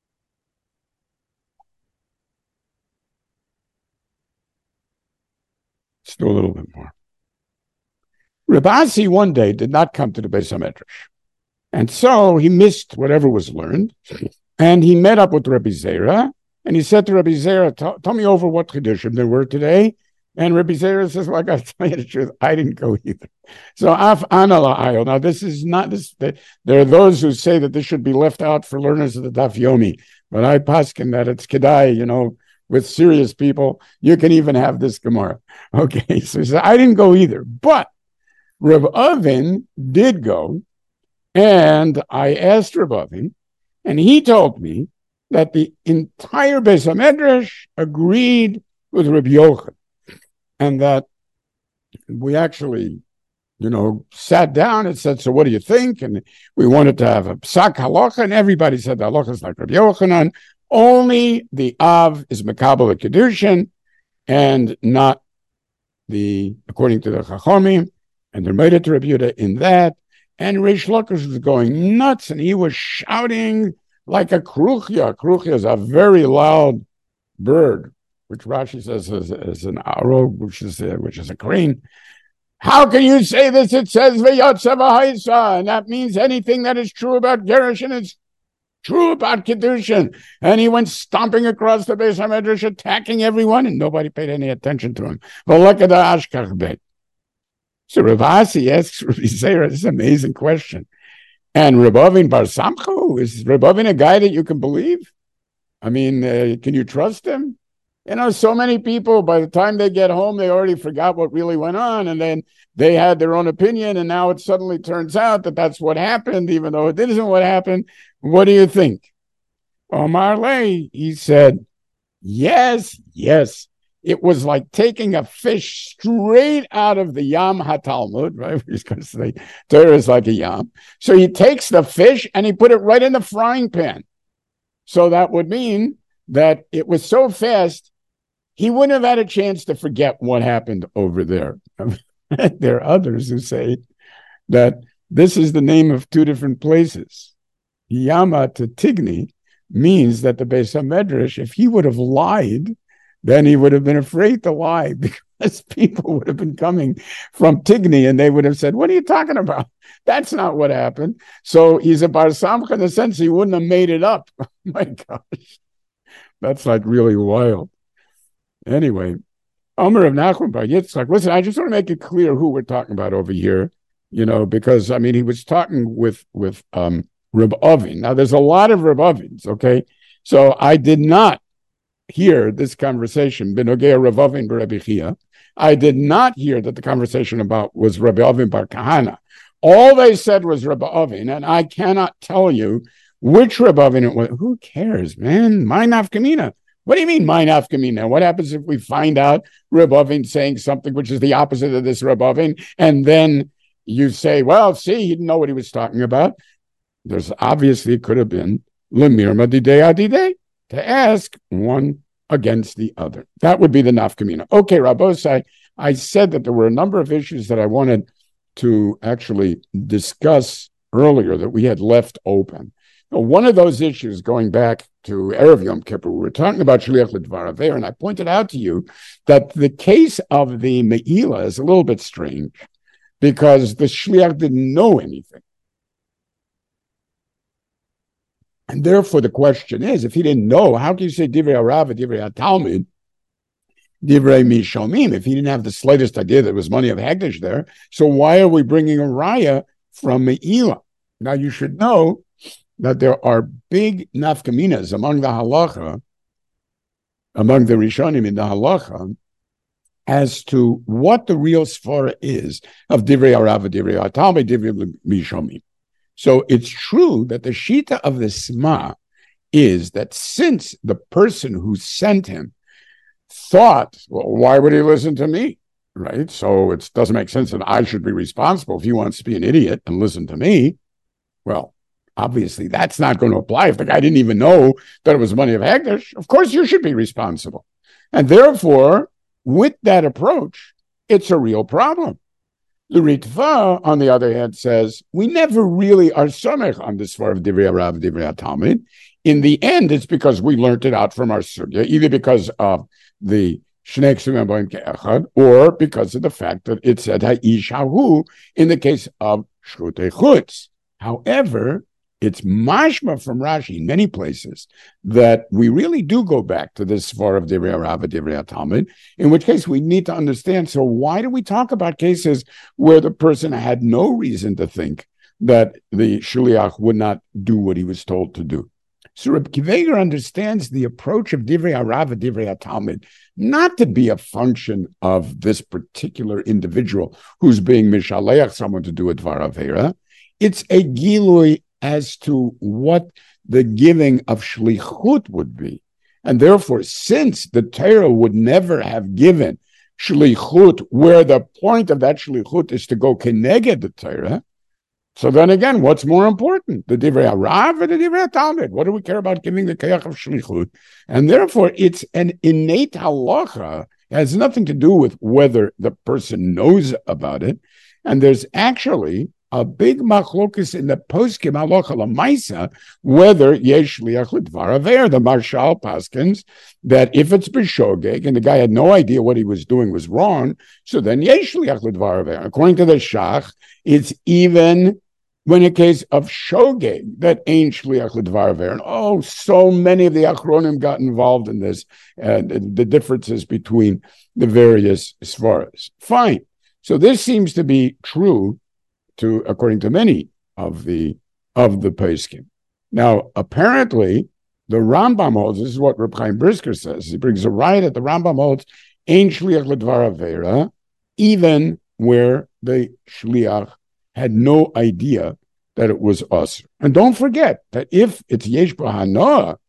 Let's do a little bit more. Reb Asi one day did not come to the Beis HaMedrash. And so he missed whatever was learned. And he met up with Rabbi Zera. And he said to Rabbi Zera, tell, tell me over what Chiddushim there were today. And Rabbi Zera says, well, I got to tell you the truth, I didn't go either. So af anala ayol. Now, this is not, this. there are those who say that this should be left out for learners of the Daf Yomi. But I paskin that it's kedai, you know, with serious people, you can even have this Gemara. Okay, so he said, I didn't go either. But Reb Avin did go, and I asked Reb Avin, and he told me that the entire Beis HaMedrash agreed with Reb Yochanan, and that we actually, you know, sat down and said, so what do you think? And we wanted to have a psak halacha, and everybody said the halacha is like Reb Yochanan. Only the Av is Mekabel Kedushin, and not the, according to the Chachamim, and they're made it to Rabbi Yehuda in that. And Reish Lakish was going nuts, and he was shouting like a kruchya. Kruchya is a very loud bird, which Rashi says is, is an aro, which is a, which is a crane. How can you say this? It says v'yotzev ha'isa, and that means anything that is true about Gerushin is true about Kedushin. And he went stomping across the Beis HaMedrash, attacking everyone, and nobody paid any attention to him. So Rav Asi asks Rabbi Zera, this is an amazing question. And Reb Avin Bar Samchu, is Reb Avin a guy that you can believe? I mean, uh, can you trust him? You know, so many people, by the time they get home, they already forgot what really went on, and then they had their own opinion, and now it suddenly turns out that that's what happened, even though it isn't what happened. What do you think? Omar Lay, he said, yes, yes. it was like taking a fish straight out of the Yam HaTalmud, right? He's going to say Torah is like a yam. So he takes the fish and he put it right in the frying pan. So that would mean that it was so fast, he wouldn't have had a chance to forget what happened over there. There are others who say that this is the name of two different places. Yama to Tigni means that the Beis HaMedrash, if he would have lied, then he would have been afraid to lie because people would have been coming from Tigni and they would have said, what are you talking about? That's not what happened. So he's a Bar Samcha in the sense he wouldn't have made it up. Oh my gosh. That's like really wild. Anyway, Omer of Nachman Bar Yitzchak, listen, I just want to make it clear who we're talking about over here, you know, because, I mean, he was talking with, with um, Reb Ovin. Now, there's a lot of Reb Ovins, okay? So I did not hear this conversation, Benogea Reb Ovin bar Rabbi Chia. I did not hear that the conversation about was Rabbi Ovin bar Kahana. All they said was Rabbi Ovin, and I cannot tell you which Rabbi Ovin it was. Who cares, man? My nafkamina. What do you mean, my nafkamina? What happens if we find out Rabbi Ovin saying something which is the opposite of this Rabbi Ovin, and then you say, well, see, he didn't know what he was talking about. There's obviously, it could have been Lemirma Didei Adidei, to ask one against the other. That would be the nafkamina. Okay, Rabbosai, I said that there were a number of issues that I wanted to actually discuss earlier that we had left open. Now, one of those issues, going back to Erev Yom Kippur, we were talking about Shliach L'Dvar Aver, and I pointed out to you that the case of the Me'ila is a little bit strange because the Shliach didn't know anything. And therefore, the question is, if he didn't know, how can you say Divrei Harav, Divrei HaTalmud, Divrei Mishomim, if he didn't have the slightest idea there was money of Hagdish there? So why are we bringing a raya from Me'ila? Now, you should know that there are big nafkaminas among the halacha, among the Rishonim in the halacha, as to what the real svara is of Divrei Harav, Divrei HaTalmud, Divrei Mishomim. So it's true that the shita of the Sma is that since the person who sent him thought, well, why would he listen to me? Right? So it doesn't make sense that I should be responsible if he wants to be an idiot and listen to me. Well, obviously that's not going to apply. If the guy didn't even know that it was money of Hagdish, of course you should be responsible. And therefore, with that approach, it's a real problem. The Ritva, on the other hand, says, we never really are somech on this far of Divrei Harav, Divrei HaTalmud. In the end, it's because we learned it out from our sugya, either because of the Shnei Ksuvim Boim Ke'echad, or because of the fact that it said Ha'ish Hahu in the case of Shchutei Chutz. However, it's mashma from Rashi in many places that we really do go back to this svar of Divrei Harav, Divrei HaTalmud, in which case we need to understand, so why do we talk about cases where the person had no reason to think that the Shliach would not do what he was told to do? So Reb Akiva Eiger understands the approach of Divrei Harav, Divrei HaTalmud not to be a function of this particular individual who's being mishaleach someone to do a dvar avera. It's a gilui as to what the giving of shlichut would be. And therefore, since the Torah would never have given shlichut where the point of that shlichut is to go keneged the Torah, so then again, what's more important? The Divrei Harav or the Divrei HaTalmud? What do we care about giving the kayach of shlichut? And therefore, it's an innate halacha. It has nothing to do with whether the person knows about it. And there's actually a big machlokes in the poskim halacha l'maisa whether yesh shliach l'dvar aver. The Marshal paskins that if it's b'shogeg and the guy had no idea what he was doing was wrong, so then yesh shliach l'dvar aver. According to the Shach, it's even when a case of shogeg that ain't shliach l'dvar aver. And oh, so many of the achronim got involved in this and uh, the differences between the various svaras. Fine. So this seems to be true to according to many of the of the poskim. Now, apparently, the Rambam holds, this is what Reb Chaim Brisker says, he brings a riot that the Rambam holds, ein shliach l'dvar avera, even where the shliach had no idea that it was us. And don't forget that if it's yesh b'hanoah,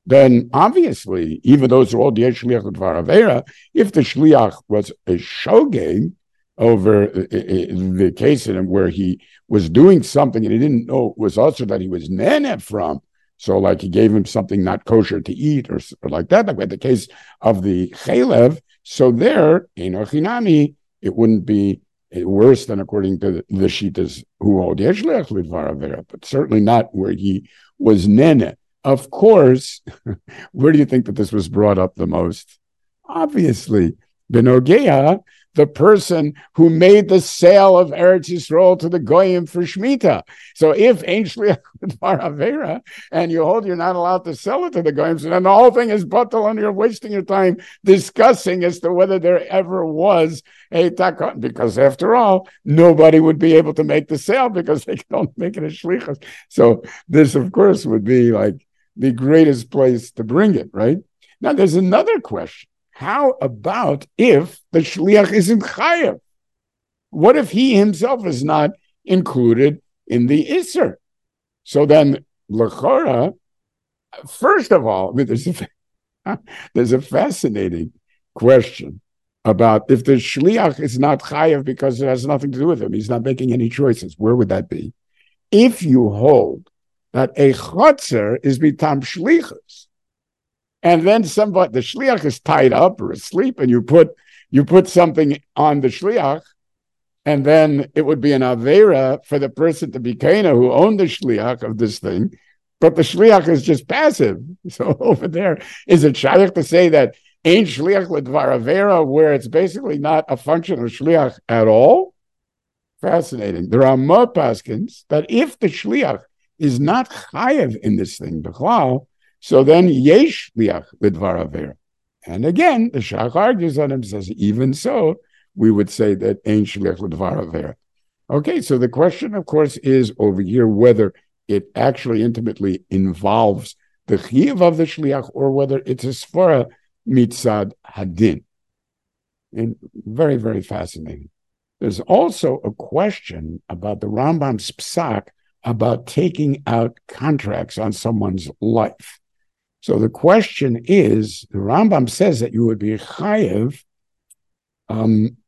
then obviously, even those are all the Shliach L'Dvar Avera, if the Shliach was a shogeg over the case in where he was doing something and he didn't know it was also that he was nene from, so like he gave him something not kosher to eat or, or like that, like the case of the Chalev, so there, Eino Chinami, it wouldn't be worse than according to the, the Shitas who hold Yesh Shliach L'Dvar Avera, but certainly not where he was nene. Of course, where do you think that this was brought up the most? Obviously, Benogea, the person who made the sale of Eretz Yisrael to the Goyim for Shemitah. So if Ein Shliach L'Dvar Avera, and you hold you're not allowed to sell it to the Goyim, so then the whole thing is batal and you're wasting your time discussing as to whether there ever was a takon, because after all, nobody would be able to make the sale because they don't make it a shlichus. So this, of course, would be like the greatest place to bring it, right? Now, there's another question. How about if the shliach isn't chayav? What if he himself is not included in the Isser? So then, l'chora, first of all, I mean, there's a, there's a fascinating question about if the shliach is not chayav because it has nothing to do with him. He's not making any choices. Where would that be? If you hold that a chotzer is bitam shlichus, and then somebody, the shliach is tied up or asleep, and you put you put something on the shliach, and then it would be an avera for the person to be kana who owned the shliach of this thing, but the shliach is just passive. So over there, is it shaykh to say that ain't shliach l'dvar avera, where it's basically not a function of shliach at all? Fascinating. There are more paskins that if the shliach is not chayev in this thing, b'chlal, so then yesh shliach l'dvar avera. And again, the Shach argues on him, says, even so, we would say that ain't shliach l'dvar avera. Okay, so the question, of course, is over here whether it actually intimately involves the chiyuv of the shliach or whether it's a svara mitzad hadin. And very, very fascinating. There's also a question about the Rambam's psak about taking out contracts on someone's life. So the question is, the Rambam says that you would be chayev um,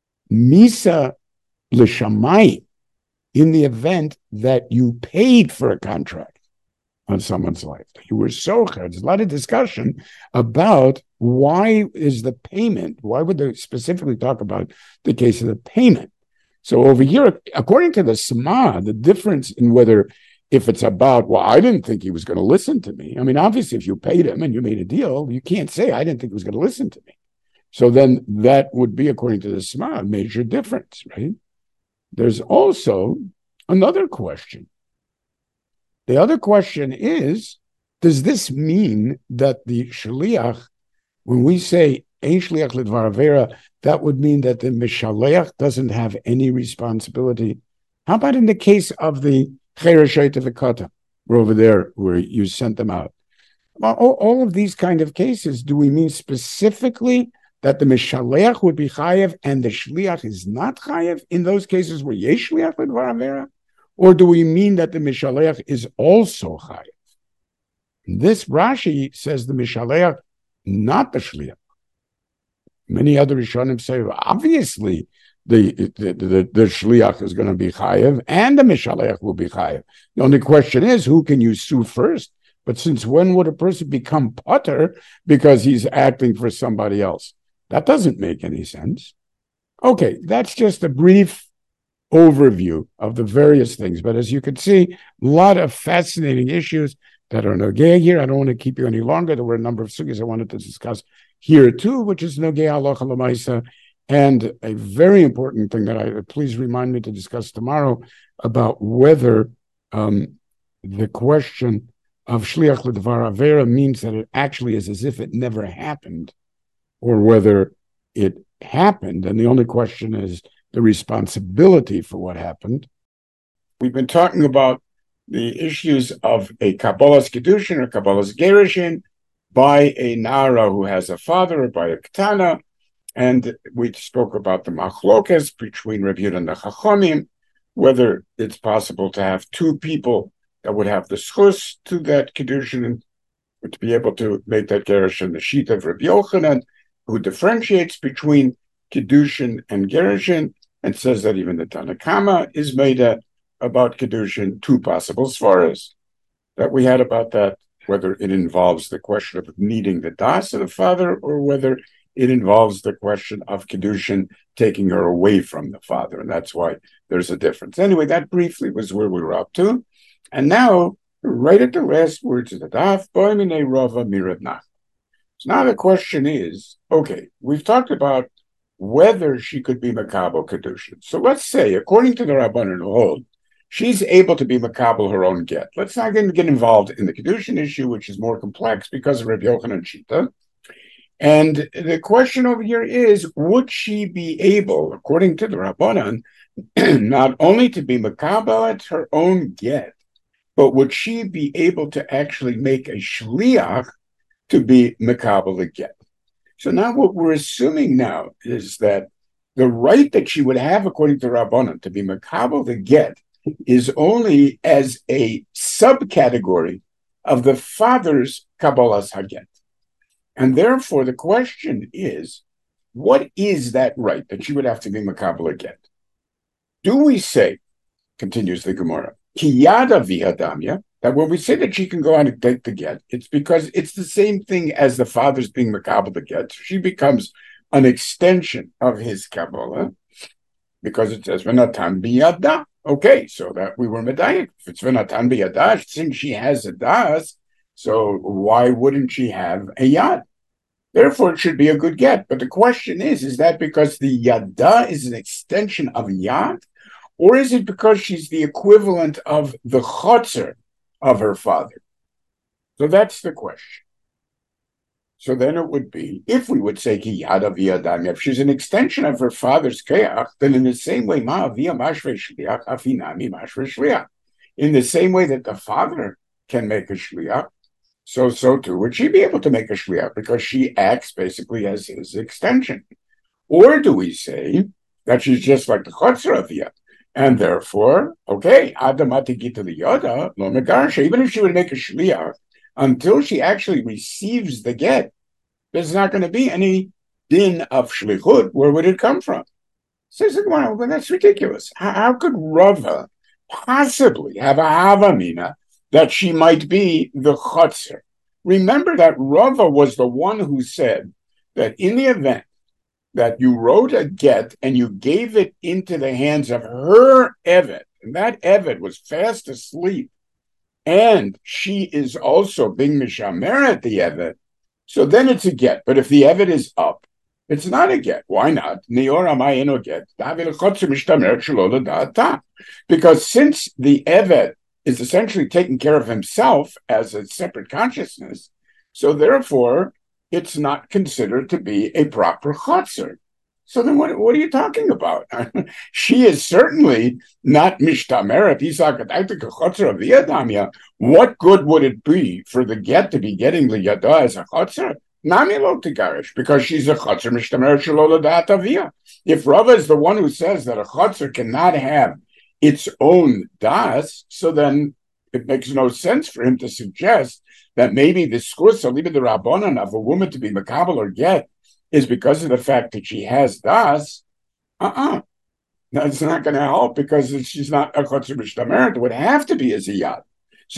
misa l'shamayim in the event that you paid for a contract on someone's life. You were socher. There's a lot of discussion about why is the payment, why would they specifically talk about the case of the payment? So over here, according to the Sema, the difference in whether if it's about, well, I didn't think he was going to listen to me. I mean, obviously, if you paid him and you made a deal, you can't say, I didn't think he was going to listen to me. So then that would be, according to the Sema, a major difference, right? There's also another question. The other question is, does this mean that the shliach, when we say ein shliach l'dvar avera, that would mean that the mishaleach doesn't have any responsibility? How about in the case of the chereshayt v'kata, we're over there where you sent them out? Well, all, all of these kind of cases, do we mean specifically that the mishaleach would be chayev and the shliach is not chayev in those cases where yesh shliach l'dvar avera? Or do we mean that the mishaleach is also chayev? This Rashi says the mishaleach, not the shliach. Many other Rishonim say, well, obviously, the, the, the, the shliach is going to be chayev and the mishaleach will be chayev. The only question is, who can you sue first? But since when would a person become potter because he's acting for somebody else? That doesn't make any sense. Okay, that's just a brief overview of the various things. But as you can see, a lot of fascinating issues that are nogea here. I don't want to keep you any longer. There were a number of sugis I wanted to discuss here too, which is nogea halacha l'maisa, and a very important thing that I please remind me to discuss tomorrow about whether um, the question of shliach l'dvar avera means that it actually is as if it never happened, or whether it happened, and the only question is the responsibility for what happened. We've been talking about the issues of a Kabbalah's Kedushin or Kabbalah's Gerushin by a Nara who has a father, or by a Ketana, and we spoke about the Machlokes between Reb Yehuda and the Chachomim, whether it's possible to have two people that would have the schus to that Kedushin to be able to make that Gerush in the sheet of Rabbi Yochanan, who differentiates between Kiddushin and Gerushin, and says that even the Tanna Kama is made a, about Kiddushin, two possible svaras that we had about that, whether it involves the question of needing the das of the father or whether it involves the question of Kiddushin taking her away from the father. And that's why there's a difference. Anyway, that briefly was where we were up to. And now, right at the last words of the daf, Boimine Rava Mirad Nach. So now the question is, okay, we've talked about whether she could be Makabel Kedushin. So let's say, according to the Rabbanan who hold, she's able to be Makabel her own get. Let's not get involved in the Kedushin issue, which is more complex because of Rabbi Yochanan Shita. And the question over here is, would she be able, according to the Rabbanan, not only to be Makabel at her own get, but would she be able to actually make a shliach to be Makabel a get? So now what we're assuming now is that the right that she would have, according to Rabbanan, to be Makabel the get is only as a subcategory of the father's Kabbalas Haget. And therefore, the question is, what is that right that she would have to be Makabel a get? Do we say, continues the Gemara, Kiyada vihadamya, that when we say that she can go on and take the get, it's because it's the same thing as the father's being Makabel the get. She becomes an extension of his Kabbalah because it says V'natan biyada. Okay, so that we were medayik. If it's V'natan biyada, since she has a das, so why wouldn't she have a yad? Therefore, it should be a good get. But the question is, is that because the yada is an extension of yad, or is it because she's the equivalent of the chotzer of her father? So that's the question. So then it would be, if we would say ki yada v'yadam, if she's an extension of her father's keach, then in the same way, ma via mashve shliach, afinami mashve shliach. In the same way that the father can make a shliach, so so too would she be able to make a shliach because she acts basically as his extension. Or do we say that she's just like the chotzer of yad? And therefore, okay, Adamati Gita the Yoda, lo megarsha, even if she would make a shliach, until she actually receives the get, there's not going to be any din of shlichut. Where would it come from? Says the Gemara, well, that's ridiculous. How, how could Rava possibly have a havamina that she might be the chotzer? Remember that Rava was the one who said that in the event that you wrote a get and you gave it into the hands of her Eved, and that Eved was fast asleep, and she is also being mishamer at the Eved, so then it's a get. But if the Eved is up, it's not a get. Why not? Because since the Eved is essentially taking care of himself as a separate consciousness, so therefore it's not considered to be a proper chotzer. So then what, what are you talking about? She is certainly not mishtameret. What good would it be for the get to be getting the yada as a chotzer? Nami lo tigarish, because she's a chotzer mishtameret shelo l'dat avia. If Rava is the one who says that a chotzer cannot have its own das, so then it makes no sense for him to suggest that maybe the skus or even the rabbanon of a woman to be makabel or get is because of the fact that she has das. Uh-uh. That's not going to help because she's not a chotzer mishtameret. It would have to be a ziyad. So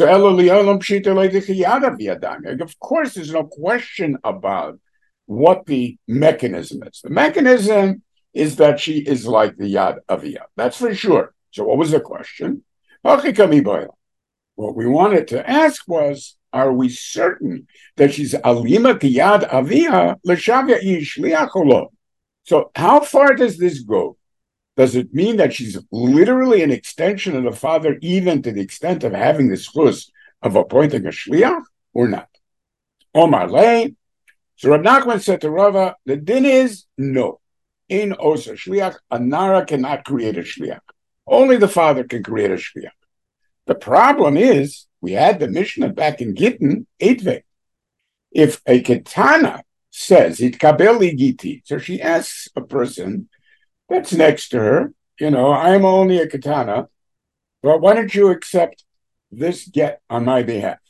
of course, there's no question about what the mechanism is. The mechanism is that she is like the yad aviyah. That's for sure. So what was the question? What we wanted to ask was, are we certain that she's alima kiyad avia l'shavya ishliach or lo? So how far does this go? Does it mean that she's literally an extension of the father, even to the extent of having the schus of appointing a shliach, or not? Omar lei. So Rab Nachman said to Rava, the din is no. In osa shliach, a nara cannot create a shliach. Only the father can create a shliach. The problem is, we had the Mishnah back in Gittin, Eitvei. If a ketana says, Itkabeli giti, so she asks a person that's next to her, you know, I'm only a ketana, but why don't you accept this get on my behalf?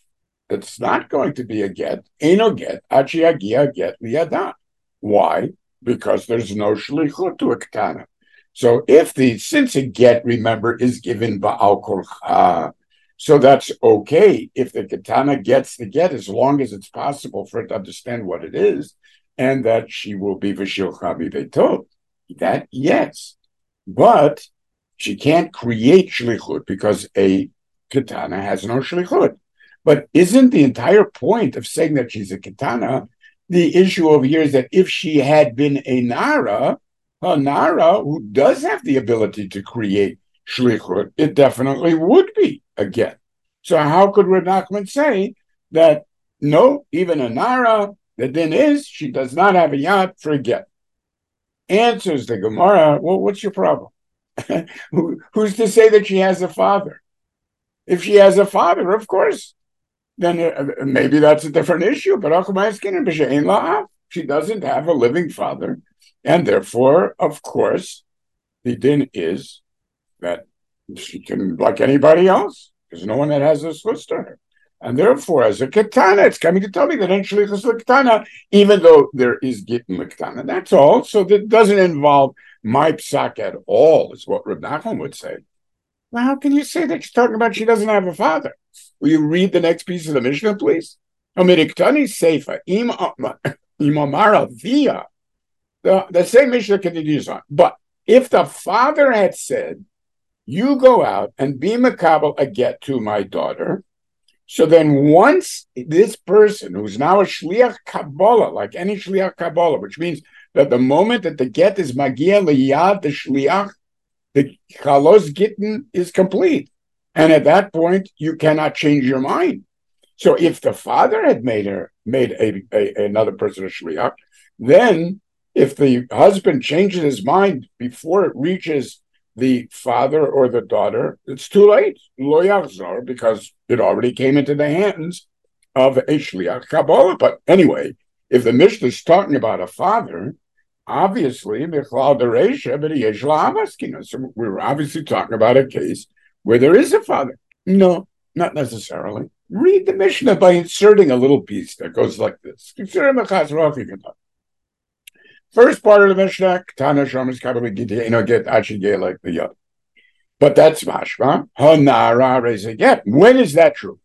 it's not going to be a get. Eno get, achi agia get liyadan. Why? Because there's no shlichut to a ketana. So if the, since a get, remember, is given ba'al kolcha, so that's okay if the ketana gets the get, as long as it's possible for it to understand what it is, and that she will be v'shilcha mibeito. That, yes. But she can't create shlichut because a ketana has no shlichut. But isn't the entire point of saying that she's a ketana, the issue over here is that if she had been a nara, a nara who does have the ability to create shlichut, it definitely would be a get. So how could Reb Nachman say that no, even a nara, the din is she does not have a yad for a get? Answers the Gemara, well, what's your problem? Who, who's to say that she has a father? If she has a father, of course, then uh, maybe that's a different issue. But she doesn't have a living father. And therefore, of course, the din is that she can, like anybody else, there's no one that has a to her. And therefore, as a ketana, it's coming to tell me that in shlichus l'ketana, even though there is gittin l'ketana, that's all. So that doesn't involve my psak at all, is what Reb Nachman would say. Well, how can you say that she's talking about she doesn't have a father? Will you read the next piece of the Mishnah, please? Ameriktani seifa im amara via. The the same Mishnah continues on. But if the father had said, "You go out and be makabel a get to my daughter," so then once this person, who's now a shliach kabbalah, like any shliach kabbalah, which means that the moment that the get is magia liyad, the shliach, the chalos gittin is complete. And at that point, you cannot change your mind. So if the father had made her, made a, a, another person a shliach, then if the husband changes his mind before it reaches the father or the daughter, it's too late. Lo yachzor, because it already came into the hands of a shliach kabbalah. But anyway, if the Mishnah is talking about a father, obviously, so we're obviously talking about a case where there is a father. No, not necessarily. Read the Mishnah by inserting a little piece that goes like this. First part of the Mishnah, Ketana Shomas Kabbalah Gitino get Achige like the other. But that's mashma. Hanara is a get. When is that true?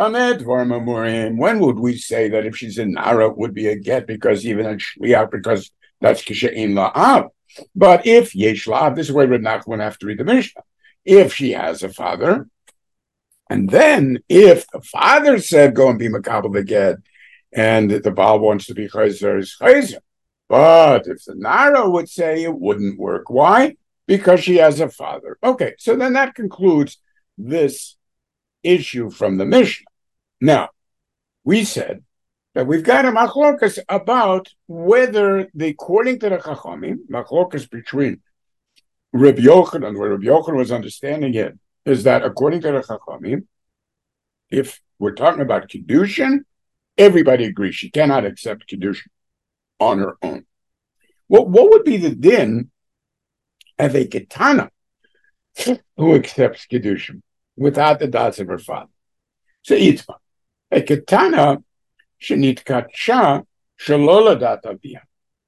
When would we say that if she's in Nara, it would be a get because even a shliach, because that's kishein la'av. But if yesh la'av, this is why Reb Nachman have to read the Mishnah. If she has a father, and then if the father said go and be makabel the get, and the Baal wants to be chayzer, is chayzer. But if the Nara would say it wouldn't work, why? Because she has a father. Okay, so then that concludes this issue from the Mishnah. Now, we said that we've got a machlokas about whether, the, according to the Chachamim, machlokas between Reb Yochanan, where Reb Yochanan was understanding it, is that according to the Chachamim, if we're talking about Kiddushin, everybody agrees she cannot accept Kiddushin on her own. Well, what would be the din of a Ketana who accepts Kiddushin without the das of her father? So Yitzma, a Ketana shenit katsha shalola dat avia.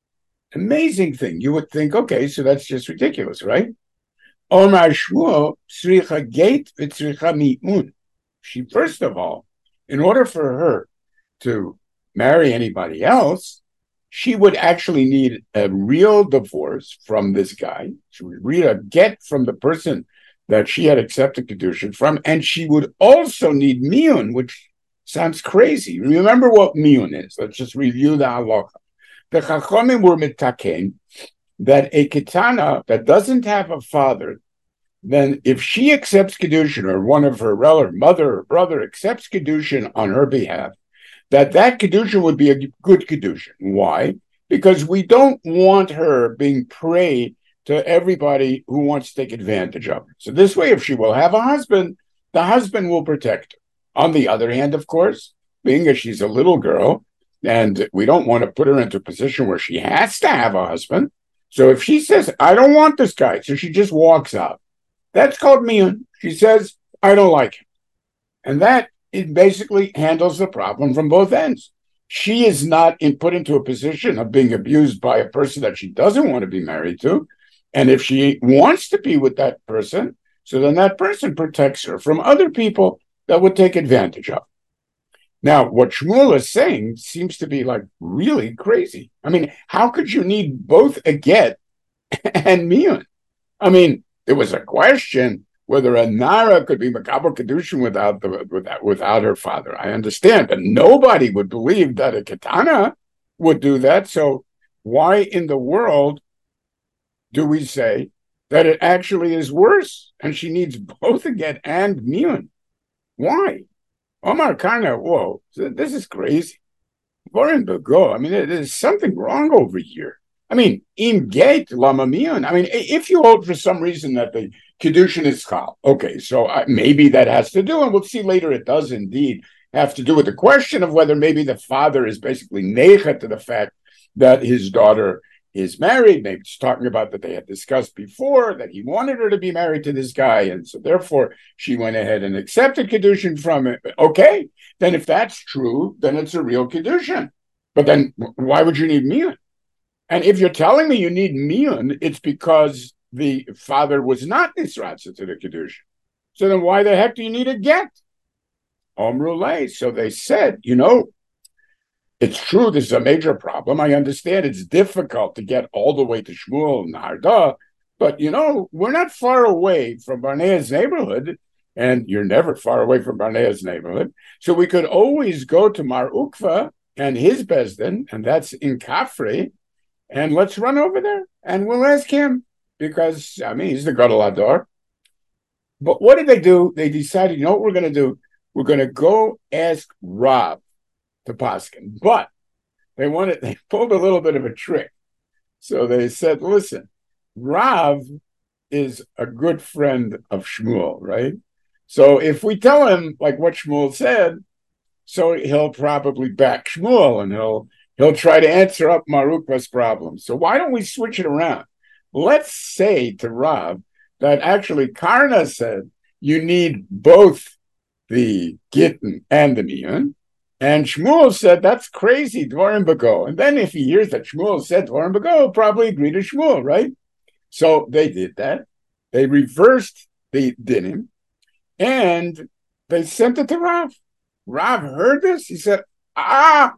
Amazing thing. You would think, okay, so that's just ridiculous, right? Omar Shmuel sricha gate v'sricha mi'un. She, first of all, in order for her to marry anybody else, she would actually need a real divorce from this guy. She would read a get from the person that she had accepted Kedushin from, and she would also need miyun, which sounds crazy. Remember what miyun is. Let's just review the halacha. The Chachamim were mitaken that a ketana that doesn't have a father, then if she accepts Kedushin, or one of her relative, mother or brother accepts Kedushin on her behalf, that that Kedushin would be a good Kedushin. Why? Because we don't want her being prey to everybody who wants to take advantage of her. So this way, if she will have a husband, the husband will protect her. On the other hand, of course, being as she's a little girl, and we don't want to put her into a position where she has to have a husband. So if she says, I don't want this guy, so she just walks out, that's called miyun. She says, I don't like him. And that it basically handles the problem from both ends. She is not in, put into a position of being abused by a person that she doesn't want to be married to. And if she wants to be with that person, so then that person protects her from other people that would take advantage of. Now, what Shmuel is saying seems to be like really crazy. I mean, how could you need both a get and miyun? I mean, there was a question whether a Nara could be Makabel Kedushin without the without without her father. I understand, but nobody would believe that a Ketana would do that. So why in the world do we say that it actually is worse and she needs both a get and miyun? Why? Omar Kana, whoa, this is crazy. Borin Bago, I mean, there's something wrong over here. I mean, im gate lamamion. I mean, if you hold for some reason that the Kedushin is chal, okay, so uh, maybe that has to do, and we'll see later it does indeed have to do with the question of whether maybe the father is basically necha to the fact that his daughter is married. Maybe it's talking about that they had discussed before that he wanted her to be married to this guy, and so therefore she went ahead and accepted Kedushin from it. Okay, then if that's true, then it's a real Kedushin. But then why would you need miyun? And if you're telling me you need miyun, it's because the father was not nisratza to the Kedushin. So then why the heck do you need a get? Omrulay. So they said, you know, it's true, this is a major problem. I understand it's difficult to get all the way to Shmuel and Harda, but, you know, we're not far away from Barnea's neighborhood, and you're never far away from Barnea's neighborhood. So we could always go to Mar Ukva and his Bezdin, and that's in Kafri, and let's run over there, and we'll ask him, because, I mean, he's the Gadol Hador. But what did they do? They decided, you know what we're going to do? We're going to go ask Rav to Paskin. But they wanted, they pulled a little bit of a trick. So they said, listen, Rav is a good friend of Shmuel, right? So if we tell him like what Shmuel said, so he'll probably back Shmuel and he'll he'll try to answer up Marukva's problem. So why don't we switch it around? Let's say to Rav that actually Karna said you need both the Gittin and the Miyun. And Shmuel said, that's crazy, Dvarim Bago. And then if he hears that Shmuel said Dvarim Bago, he'll probably agree to Shmuel, right? So they did that. They reversed the dinim, and they sent it to Rav. Rav heard this. He said, ah,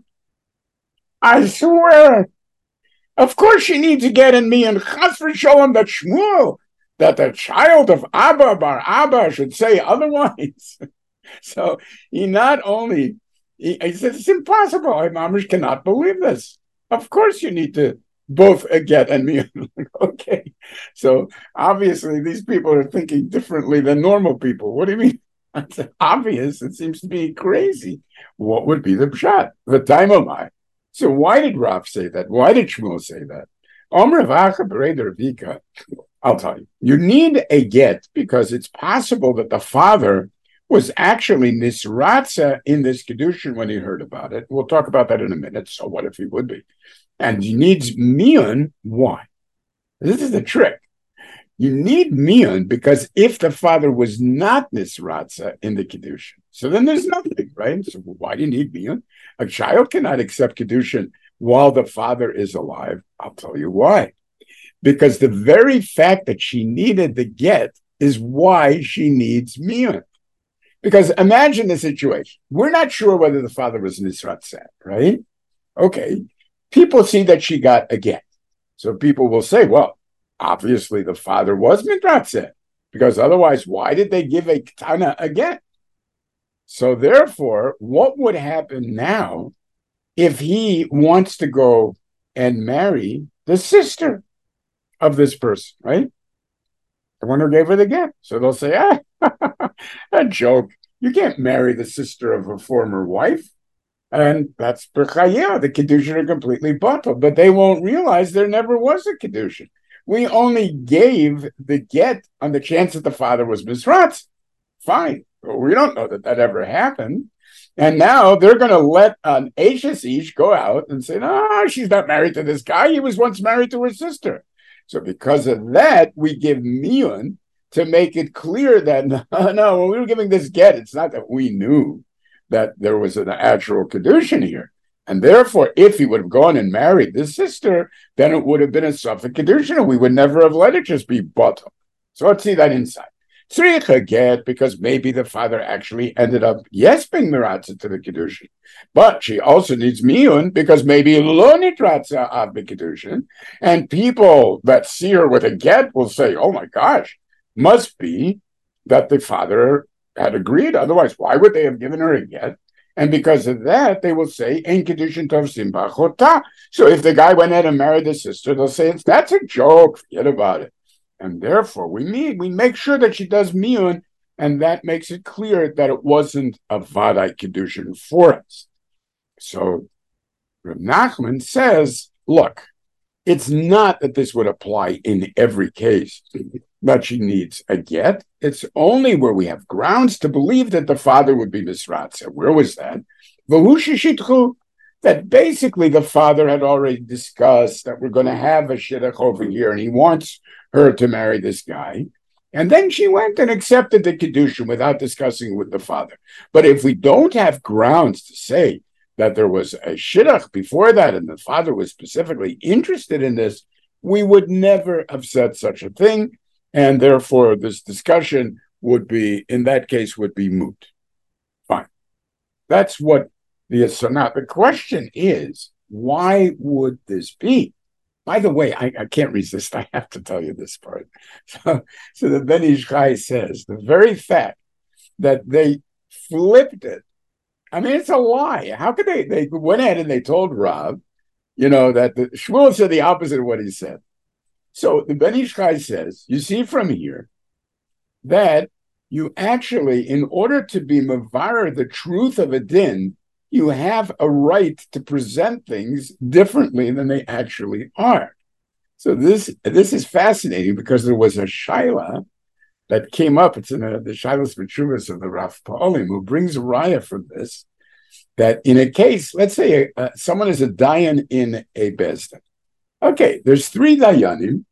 I swear, of course she needs to get in me and chas v'sholom that Shmuel, that the child of Abba bar Abba should say otherwise. So he not only... He, he said, it's impossible. I mamish cannot believe this. Of course you need to both get and me. Okay. So obviously these people are thinking differently than normal people. What do you mean? It's obvious. It seems to be crazy. What would be the pshat? The time of my. So why did Rav say that? Why did Shmuel say that? I'll tell you. You need a get because it's possible that the father was actually nisratza in this Kedushin when he heard about it. We'll talk about that in a minute. So what if he would be? And he needs miyun. Why? This is the trick. You need miyun because if the father was not nisratza in the Kedushin, so then there's nothing, right? So why do you need miyun? A child cannot accept Kedushin while the father is alive. I'll tell you why. Because the very fact that she needed the get is why she needs miyun. Because imagine the situation. We're not sure whether the father was nisratza, right? Okay. People see that she got a get. So people will say, well, obviously the father was nisratza, because otherwise, why did they give a ketana a get? So therefore, what would happen now if he wants to go and marry the sister of this person, right? The one who gave her the get. So they'll say, ah, a joke. You can't marry the sister of a former wife. And that's b'chayah. The Kedushin are completely bottled. But they won't realize there never was a Kedushin. We only gave the get on the chance that the father was misratz. Fine. But we don't know that that ever happened. And now they're going to let an Ashes Ish go out and say, no, she's not married to this guy. He was once married to her sister. So because of that, we give miyun to make it clear that, no, no, when we were giving this get, it's not that we knew that there was an actual Kedushin here. And therefore, if he would have gone and married this sister, then it would have been a Safek Kedushin, and we would never have let it just be bottom. So let's see that inside. Tzricha get, because maybe the father actually ended up, yes, being Miratza to the Kedushin. But she also needs Miyun, because maybe Lo Nitratza av Kedushin. And people that see her with a get will say, oh my gosh, must be that the father had agreed. Otherwise, why would they have given her a get? And because of that, they will say, Ein Kedushin Tov Simba Chota. So if the guy went ahead and married the sister, they'll say, it's that's a joke, forget about it. And therefore, we need, we make sure that she does miyun, and that makes it clear that it wasn't a vadai kedushin for us. So Reb Nachman says, look, it's not that this would apply in every case that she needs a get. It's only where we have grounds to believe that the father would be misratza. Where was that? V'hu sheshitchu, that basically the father had already discussed that we're going to have a shidduch over here, and he wants her to marry this guy. And then she went and accepted the kedushin without discussing with the father. But if we don't have grounds to say that there was a shidduch before that, and the father was specifically interested in this, we would never have said such a thing. And therefore, this discussion would be, in that case, would be moot. Fine. That's what the Sanat. The question is, why would this be? By the way, I, I can't resist. I have to tell you this part. So, so the Ben Ish Chai says, the very fact that they flipped it, I mean, it's a lie. How could they? They went ahead and they told Rav, you know, that the Shmuel said the opposite of what he said. So the Ben Ish Chai says, you see from here that you actually, in order to be mavar the truth of a din, you have a right to present things differently than they actually are. So this this is fascinating, because there was a shaila that came up. It's in a, the Shailas B'Tshuvas of the Rav Pa'olim, who brings a raya from this, that in a case, let's say uh, someone is a dayan in a bezdin. Okay, there's three dayanim,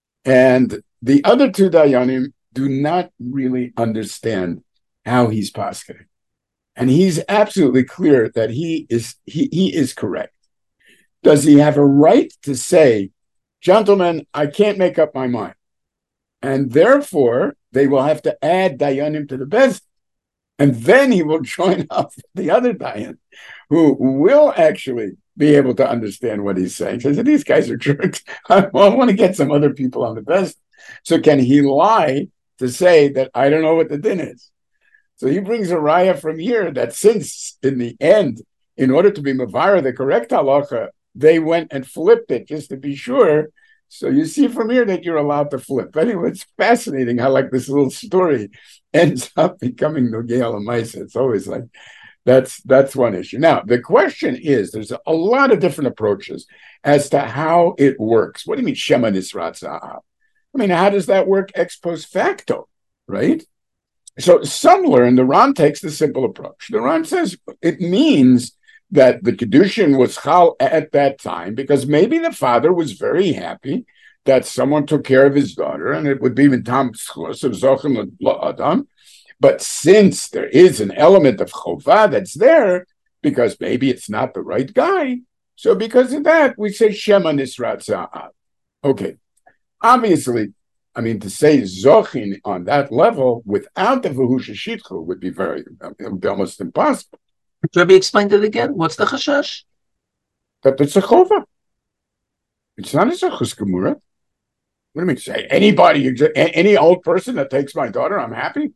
and the other two dayanim do not really understand how he's paskening. And he's absolutely clear that he is he, he is correct. Does he have a right to say, gentlemen, I can't make up my mind? And therefore, they will have to add dayanim to the best. And then he will join up with the other dayan, who will actually be able to understand what he's saying. He says, these guys are jerks. I want to get some other people on the best. So can he lie to say that I don't know what the din is? So he brings a raya from here that since in the end, in order to be mavara the correct halacha, they went and flipped it just to be sure. So you see from here that you're allowed to flip. Anyway, it's fascinating how like this little story ends up becoming Nogei L'Maisa. It's always like, that's that's one issue. Now, the question is, there's a lot of different approaches as to how it works. What do you mean, Shema Nisrat Za'av? I mean, how does that work ex post facto, right? So some learn, the Ran takes the simple approach. The Ran says it means that the Kedushin was chal at that time because maybe the father was very happy that someone took care of his daughter, and it would be mitam schos of zochem la'adam. But since there is an element of chovah that's there, because maybe it's not the right guy, so because of that, we say Shema Nisrat Za'av. Okay, obviously, I mean, to say zochin on that level without the v'hu sheshitchu would be very, it would be almost impossible. Rabbi, explain it again. What's the chashash? That it's a chovah. It's not a zechus gemura. What do you mean? Say anybody, any old person that takes my daughter, I'm happy.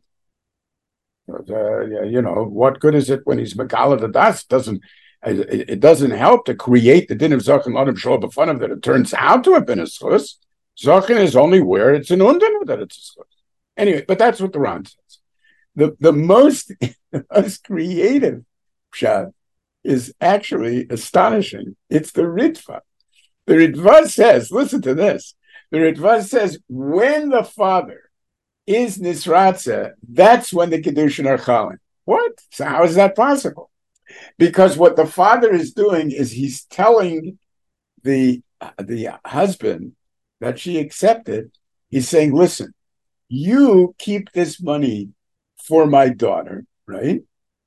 Uh, you know, what good is it when he's Megala the Das? Doesn't it, it doesn't help to create the din of Zachin Adam Shol B'Fanav that it turns out to have been a schus. Zachin is only where it's an undin that it's a schus. Anyway, but that's what the Ran says. The the most the most creative pshat is actually astonishing. It's the Ritva. The Ritva says, listen to this. The Ritva says when the father is Nisratza, that's when the Kedushin are Chalin. What? So how is that possible? Because what the father is doing is he's telling the, the husband that she accepted, he's saying, listen, you keep this money for my daughter, right?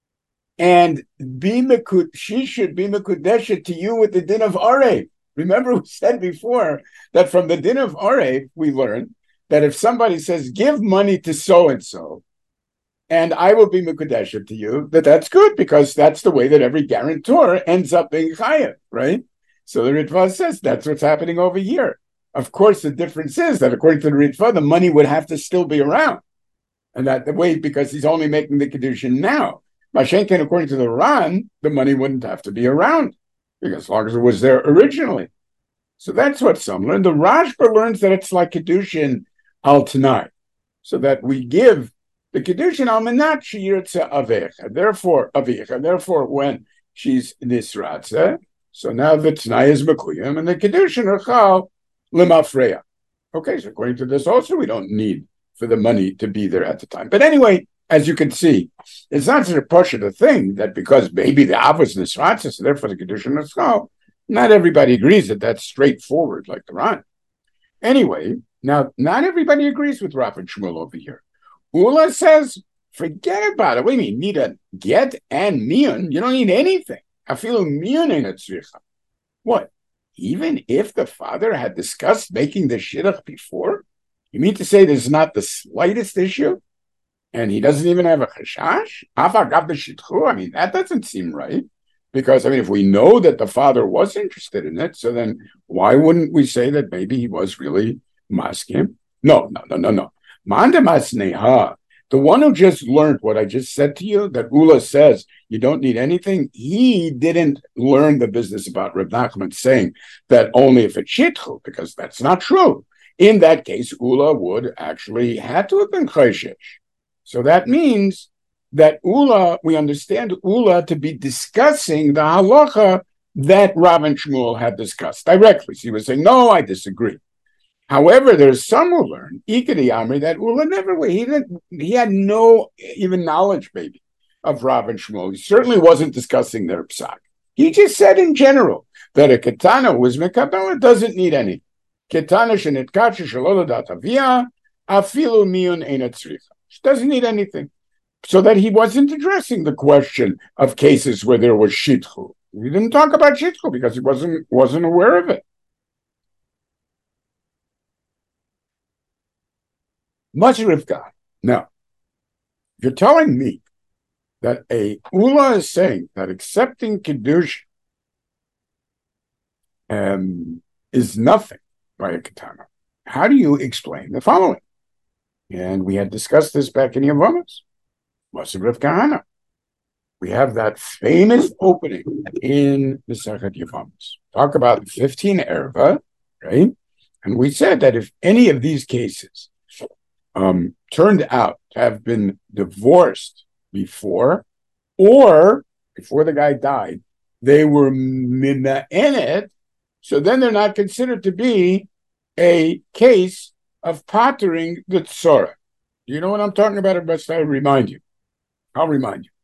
and be mekud, she should be mekudeshet to you with the din of Arev. Remember, we said before that from the din of Arev, we learned that if somebody says, give money to so-and-so, and I will be mekudeshet to you, that that's good, because that's the way that every guarantor ends up being chayav, right? So the Ritva says that's what's happening over here. Of course, the difference is that according to the Ritva, the money would have to still be around. And that the way, because he's only making the Kedushin now. Mashenkin, according to the Ran, the money wouldn't have to be around, because as long as it was there originally. So that's what some learn. The Rashba learns that it's like Kedushin al Tanai, so that we give the Kedushin al Menat Sheyirtza Avecha, therefore Avicha, therefore when she's Nisratza, so now the Tanai is Mekuyim, and the Kedushin are Chal Limafreya. Okay, so according to this also, we don't need for the money to be there at the time. But anyway, as you can see, it's not such a push of the thing that because maybe the Av was Nisratza, so therefore the Kedushin is Chal. Not everybody agrees that that's straightforward like the Ran. Anyway, now not everybody agrees with Rav and Shmuel over here. Ula says, forget about it. What do you mean? Need a get and miyun? You don't need anything. I feel miyun in it. What? Even if the father had discussed making the shidduch before? You mean to say there's not the slightest issue? And he doesn't even have a chashash? I mean, that doesn't seem right. Because, I mean, if we know that the father was interested in it, so then why wouldn't we say that maybe he was really maskim? No, no, no, no, no. Mandamas neha, the one who just learned what I just said to you, that Ula says you don't need anything, he didn't learn the business about Reb Nachman saying that only if it's shitchu, because that's not true. In that case, Ula would actually had to have been chayshish. So that means that Ula, we understand Ula to be discussing the halacha that Rav and Shmuel had discussed directly. So he was saying, no, I disagree. However, there's some who learn, Ikari Amri, that Ula never, he didn't, he had no even knowledge, maybe, of Rav and Shmuel. He certainly wasn't discussing their psak. He just said in general that a ketana was mekabel, it doesn't need any. Ketana shenitkacha shaloladat avia, afilu miyun einat tzricha. She doesn't need anything. So that he wasn't addressing the question of cases where there was shitchu. He didn't talk about shitchu because he wasn't wasn't aware of it. Much Rivka. Now, you're telling me that a Ula is saying that accepting Kiddush um, is nothing by a katana. How do you explain the following? And we had discussed this back in Yavamas. Masav Rav Kahana. We have that famous opening in the Sechet Yavamas. Talk about fifteen erva, right? And we said that if any of these cases um, turned out to have been divorced before, or before the guy died, they were mina'enet, so then they're not considered to be a case of pattering the tzora. You know what I'm talking about? Or must I remind you? I'll remind you.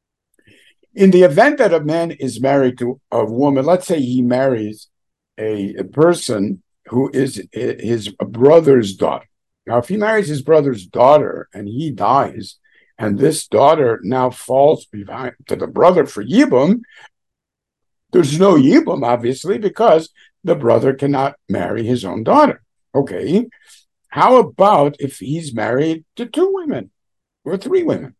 In the event that a man is married to a woman, let's say he marries a, a person who is his brother's daughter. Now, if he marries his brother's daughter and he dies, and this daughter now falls behind to the brother for yibum, there's no yibum, obviously, because the brother cannot marry his own daughter. Okay. How about if he's married to two women or three women?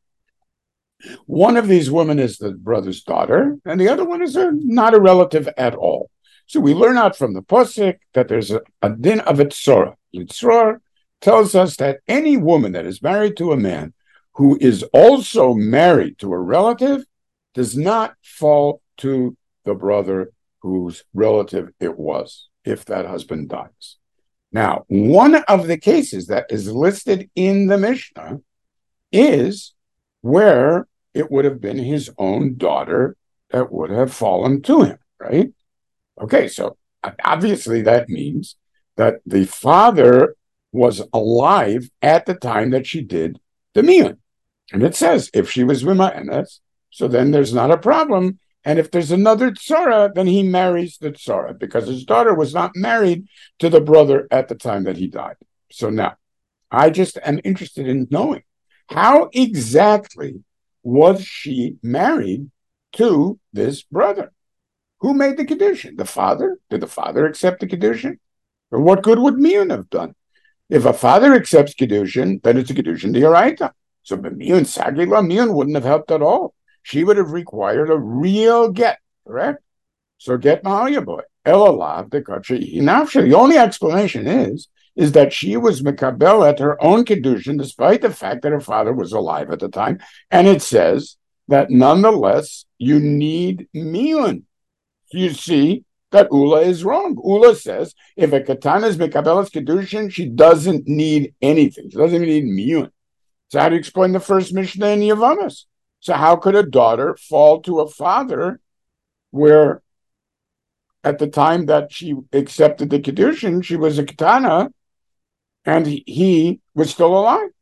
One of these women is the brother's daughter, and the other one is a, not a relative at all. So we learn out from the Pasuk that there's a, a din of Yitzror. Yitzror tells us that any woman that is married to a man who is also married to a relative does not fall to the brother whose relative it was, if that husband dies. Now, one of the cases that is listed in the Mishnah is where it would have been his own daughter that would have fallen to him, right? Okay, so obviously that means that the father was alive at the time that she did the miyun. And it says, if she was mima'enes, so then there's not a problem. And if there's another tzara, then he marries the tzara, because his daughter was not married to the brother at the time that he died. So now, I just am interested in knowing how exactly was she married to this brother? Who made the Kiddushin? The father? Did the father accept the Kiddushin? Or what good would Miyun have done? If a father accepts Kiddushin, then it's a Kiddushin D'Oraita. So Miyun Sagila, Miyun wouldn't have helped at all. She would have required a real get, correct? So get Mahalia boy. Elalav the Kachi. The only explanation is, is that she was Mekabel at her own Kiddushin, despite the fact that her father was alive at the time. And it says that nonetheless, you need Miyun. You see that Ula is wrong. Ula says if a katana is Mekabelas Kiddushin, she doesn't need anything. She doesn't even need Miyun. So how do you explain the first Mishnah in Yavamas? So how could a daughter fall to a father where at the time that she accepted the Kiddushin, she was a katana and he, he was still alive?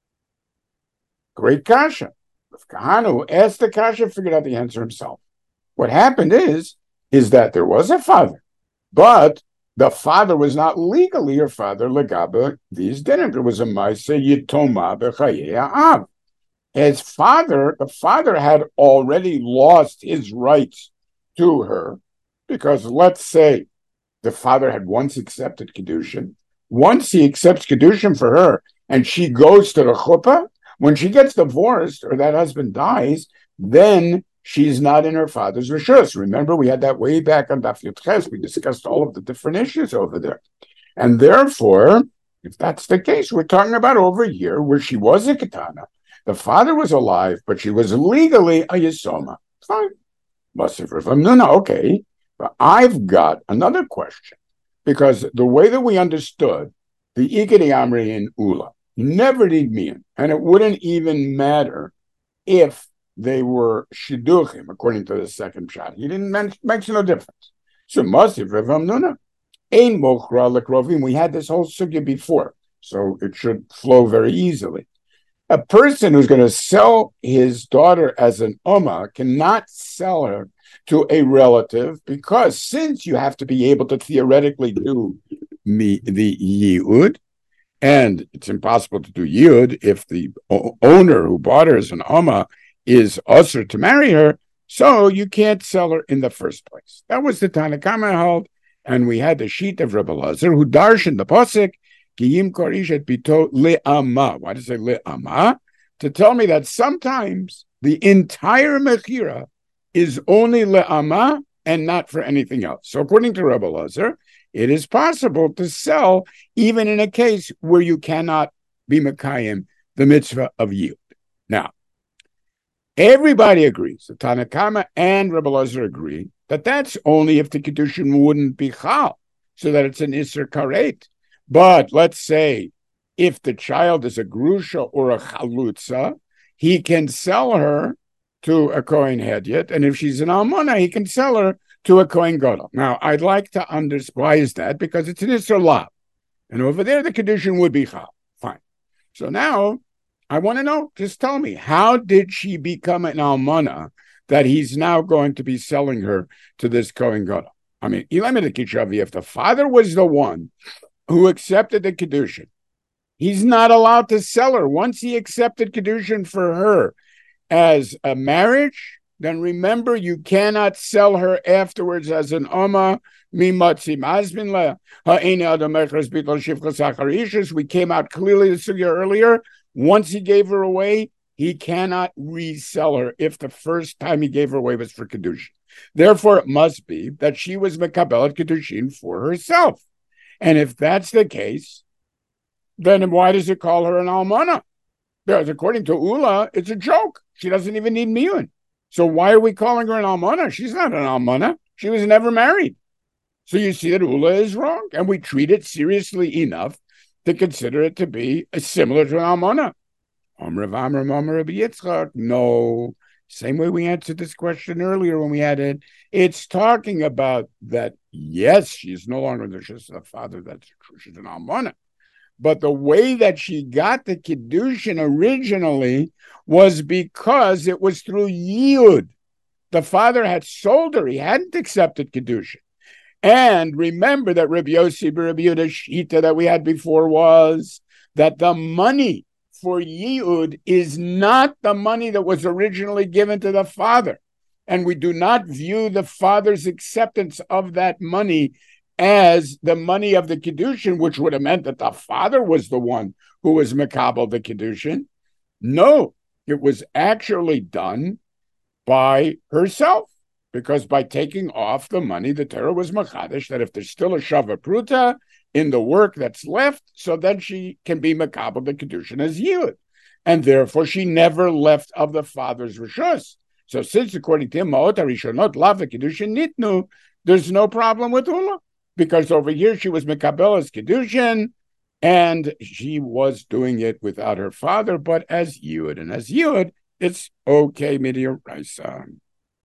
Great kasha. If Kahanu asked the kasha, figured out the answer himself. What happened is, is that there was a father, but the father was not legally her father, Legaba, these didn't. There was a Maise Yitoma B'Chaye Av. His father, the father had already lost his rights to her, because let's say the father had once accepted Kiddushin. Once he accepts Kiddushin for her, and she goes to the chuppah, when she gets divorced or that husband dies, then she's not in her father's rishus. Remember, we had that way back on Daf Yud Ches. We discussed all of the different issues over there. And therefore, if that's the case, we're talking about over here where she was a katana. The father was alive, but she was legally a yisoma. Fine. No, no, okay. But I've got another question. Because the way that we understood the Ikari Amri in Ula, you never need mian. And it wouldn't even matter if they were shidduchim, according to the second shot. He didn't mention, makes no difference. So Masiv Rav Hamnuna, Ein Mochra Lekrovim. We had this whole sugya before, so it should flow very easily. A person who's going to sell his daughter as an Oma cannot sell her to a relative, because since you have to be able to theoretically do me, the Yiyud, and it's impossible to do Yiyud if the o- owner who bought her as an Oma is usher to marry her, so you can't sell her in the first place. That was the Tanakama held, and we had the sheet of Rebbe Lazar who darshan the posik Kiyim Korishet Bito Le'ama. Why does it say Le'ama? To tell me that sometimes the entire Mechira is only Le'ama and not for anything else. So according to Rebbe Lazar, it is possible to sell even in a case where you cannot be Mekayim the mitzvah of Yid. Now, everybody agrees, the Tanakama and Rebbe Lazar agree, that that's only if the Kiddushin wouldn't be Chal, so that it's an Isser Karet. But let's say if the child is a Grusha or a Chalutza, he can sell her to a Kohen Hedyot, and if she's an Almana, he can sell her to a Kohen Gadol. Now, I'd like to understand why is that, because it's an Isser Lav, and over there the Kiddushin would be Chal. Fine. So now, I want to know, just tell me, how did she become an Almana that he's now going to be selling her to this Kohen Gadol? I mean, if the father was the one who accepted the Kiddushin, he's not allowed to sell her. Once he accepted Kiddushin for her as a marriage, then remember, you cannot sell her afterwards as an Oma. We came out clearly this year earlier. Once he gave her away, he cannot resell her if the first time he gave her away was for Kiddushin. Therefore, it must be that she was Mekabelet Kiddushin for herself. And if that's the case, then why does it call her an Almana? Because according to Ula, it's a joke. She doesn't even need Miyun. So why are we calling her an Almana? She's not an Almana. She was never married. So you see that Ula is wrong. And we treat it seriously enough to consider it to be similar to an Almana. No. Same way we answered this question earlier when we had it. It's talking about that, yes, she's no longer the just the father, that's true, she's an Almana. But the way that she got the Kiddushin originally was because it was through Yiyud. The father had sold her. He hadn't accepted Kiddushin. And remember that Rabbi Yossi, Rabbi Yehuda Shita that we had before was that the money for Yehud is not the money that was originally given to the father. And we do not view the father's acceptance of that money as the money of the Kiddushin, which would have meant that the father was the one who was Makabel the Kiddushin. No, it was actually done by herself, because by taking off the money, the Torah was Machadish, that if there's still a Shava Pruta in the work that's left, so then she can be Makabel the Kiddushin as Yehud. And therefore, she never left of the father's Rishus. So since, according to him, Ma'ot HaRishonot Lav the Kiddushin Nitnu, there's no problem with Ula, because over here she was Makabel as Kiddushin, and she was doing it without her father, but as Yehud. And as Yehud, it's okay, Midir Raisa.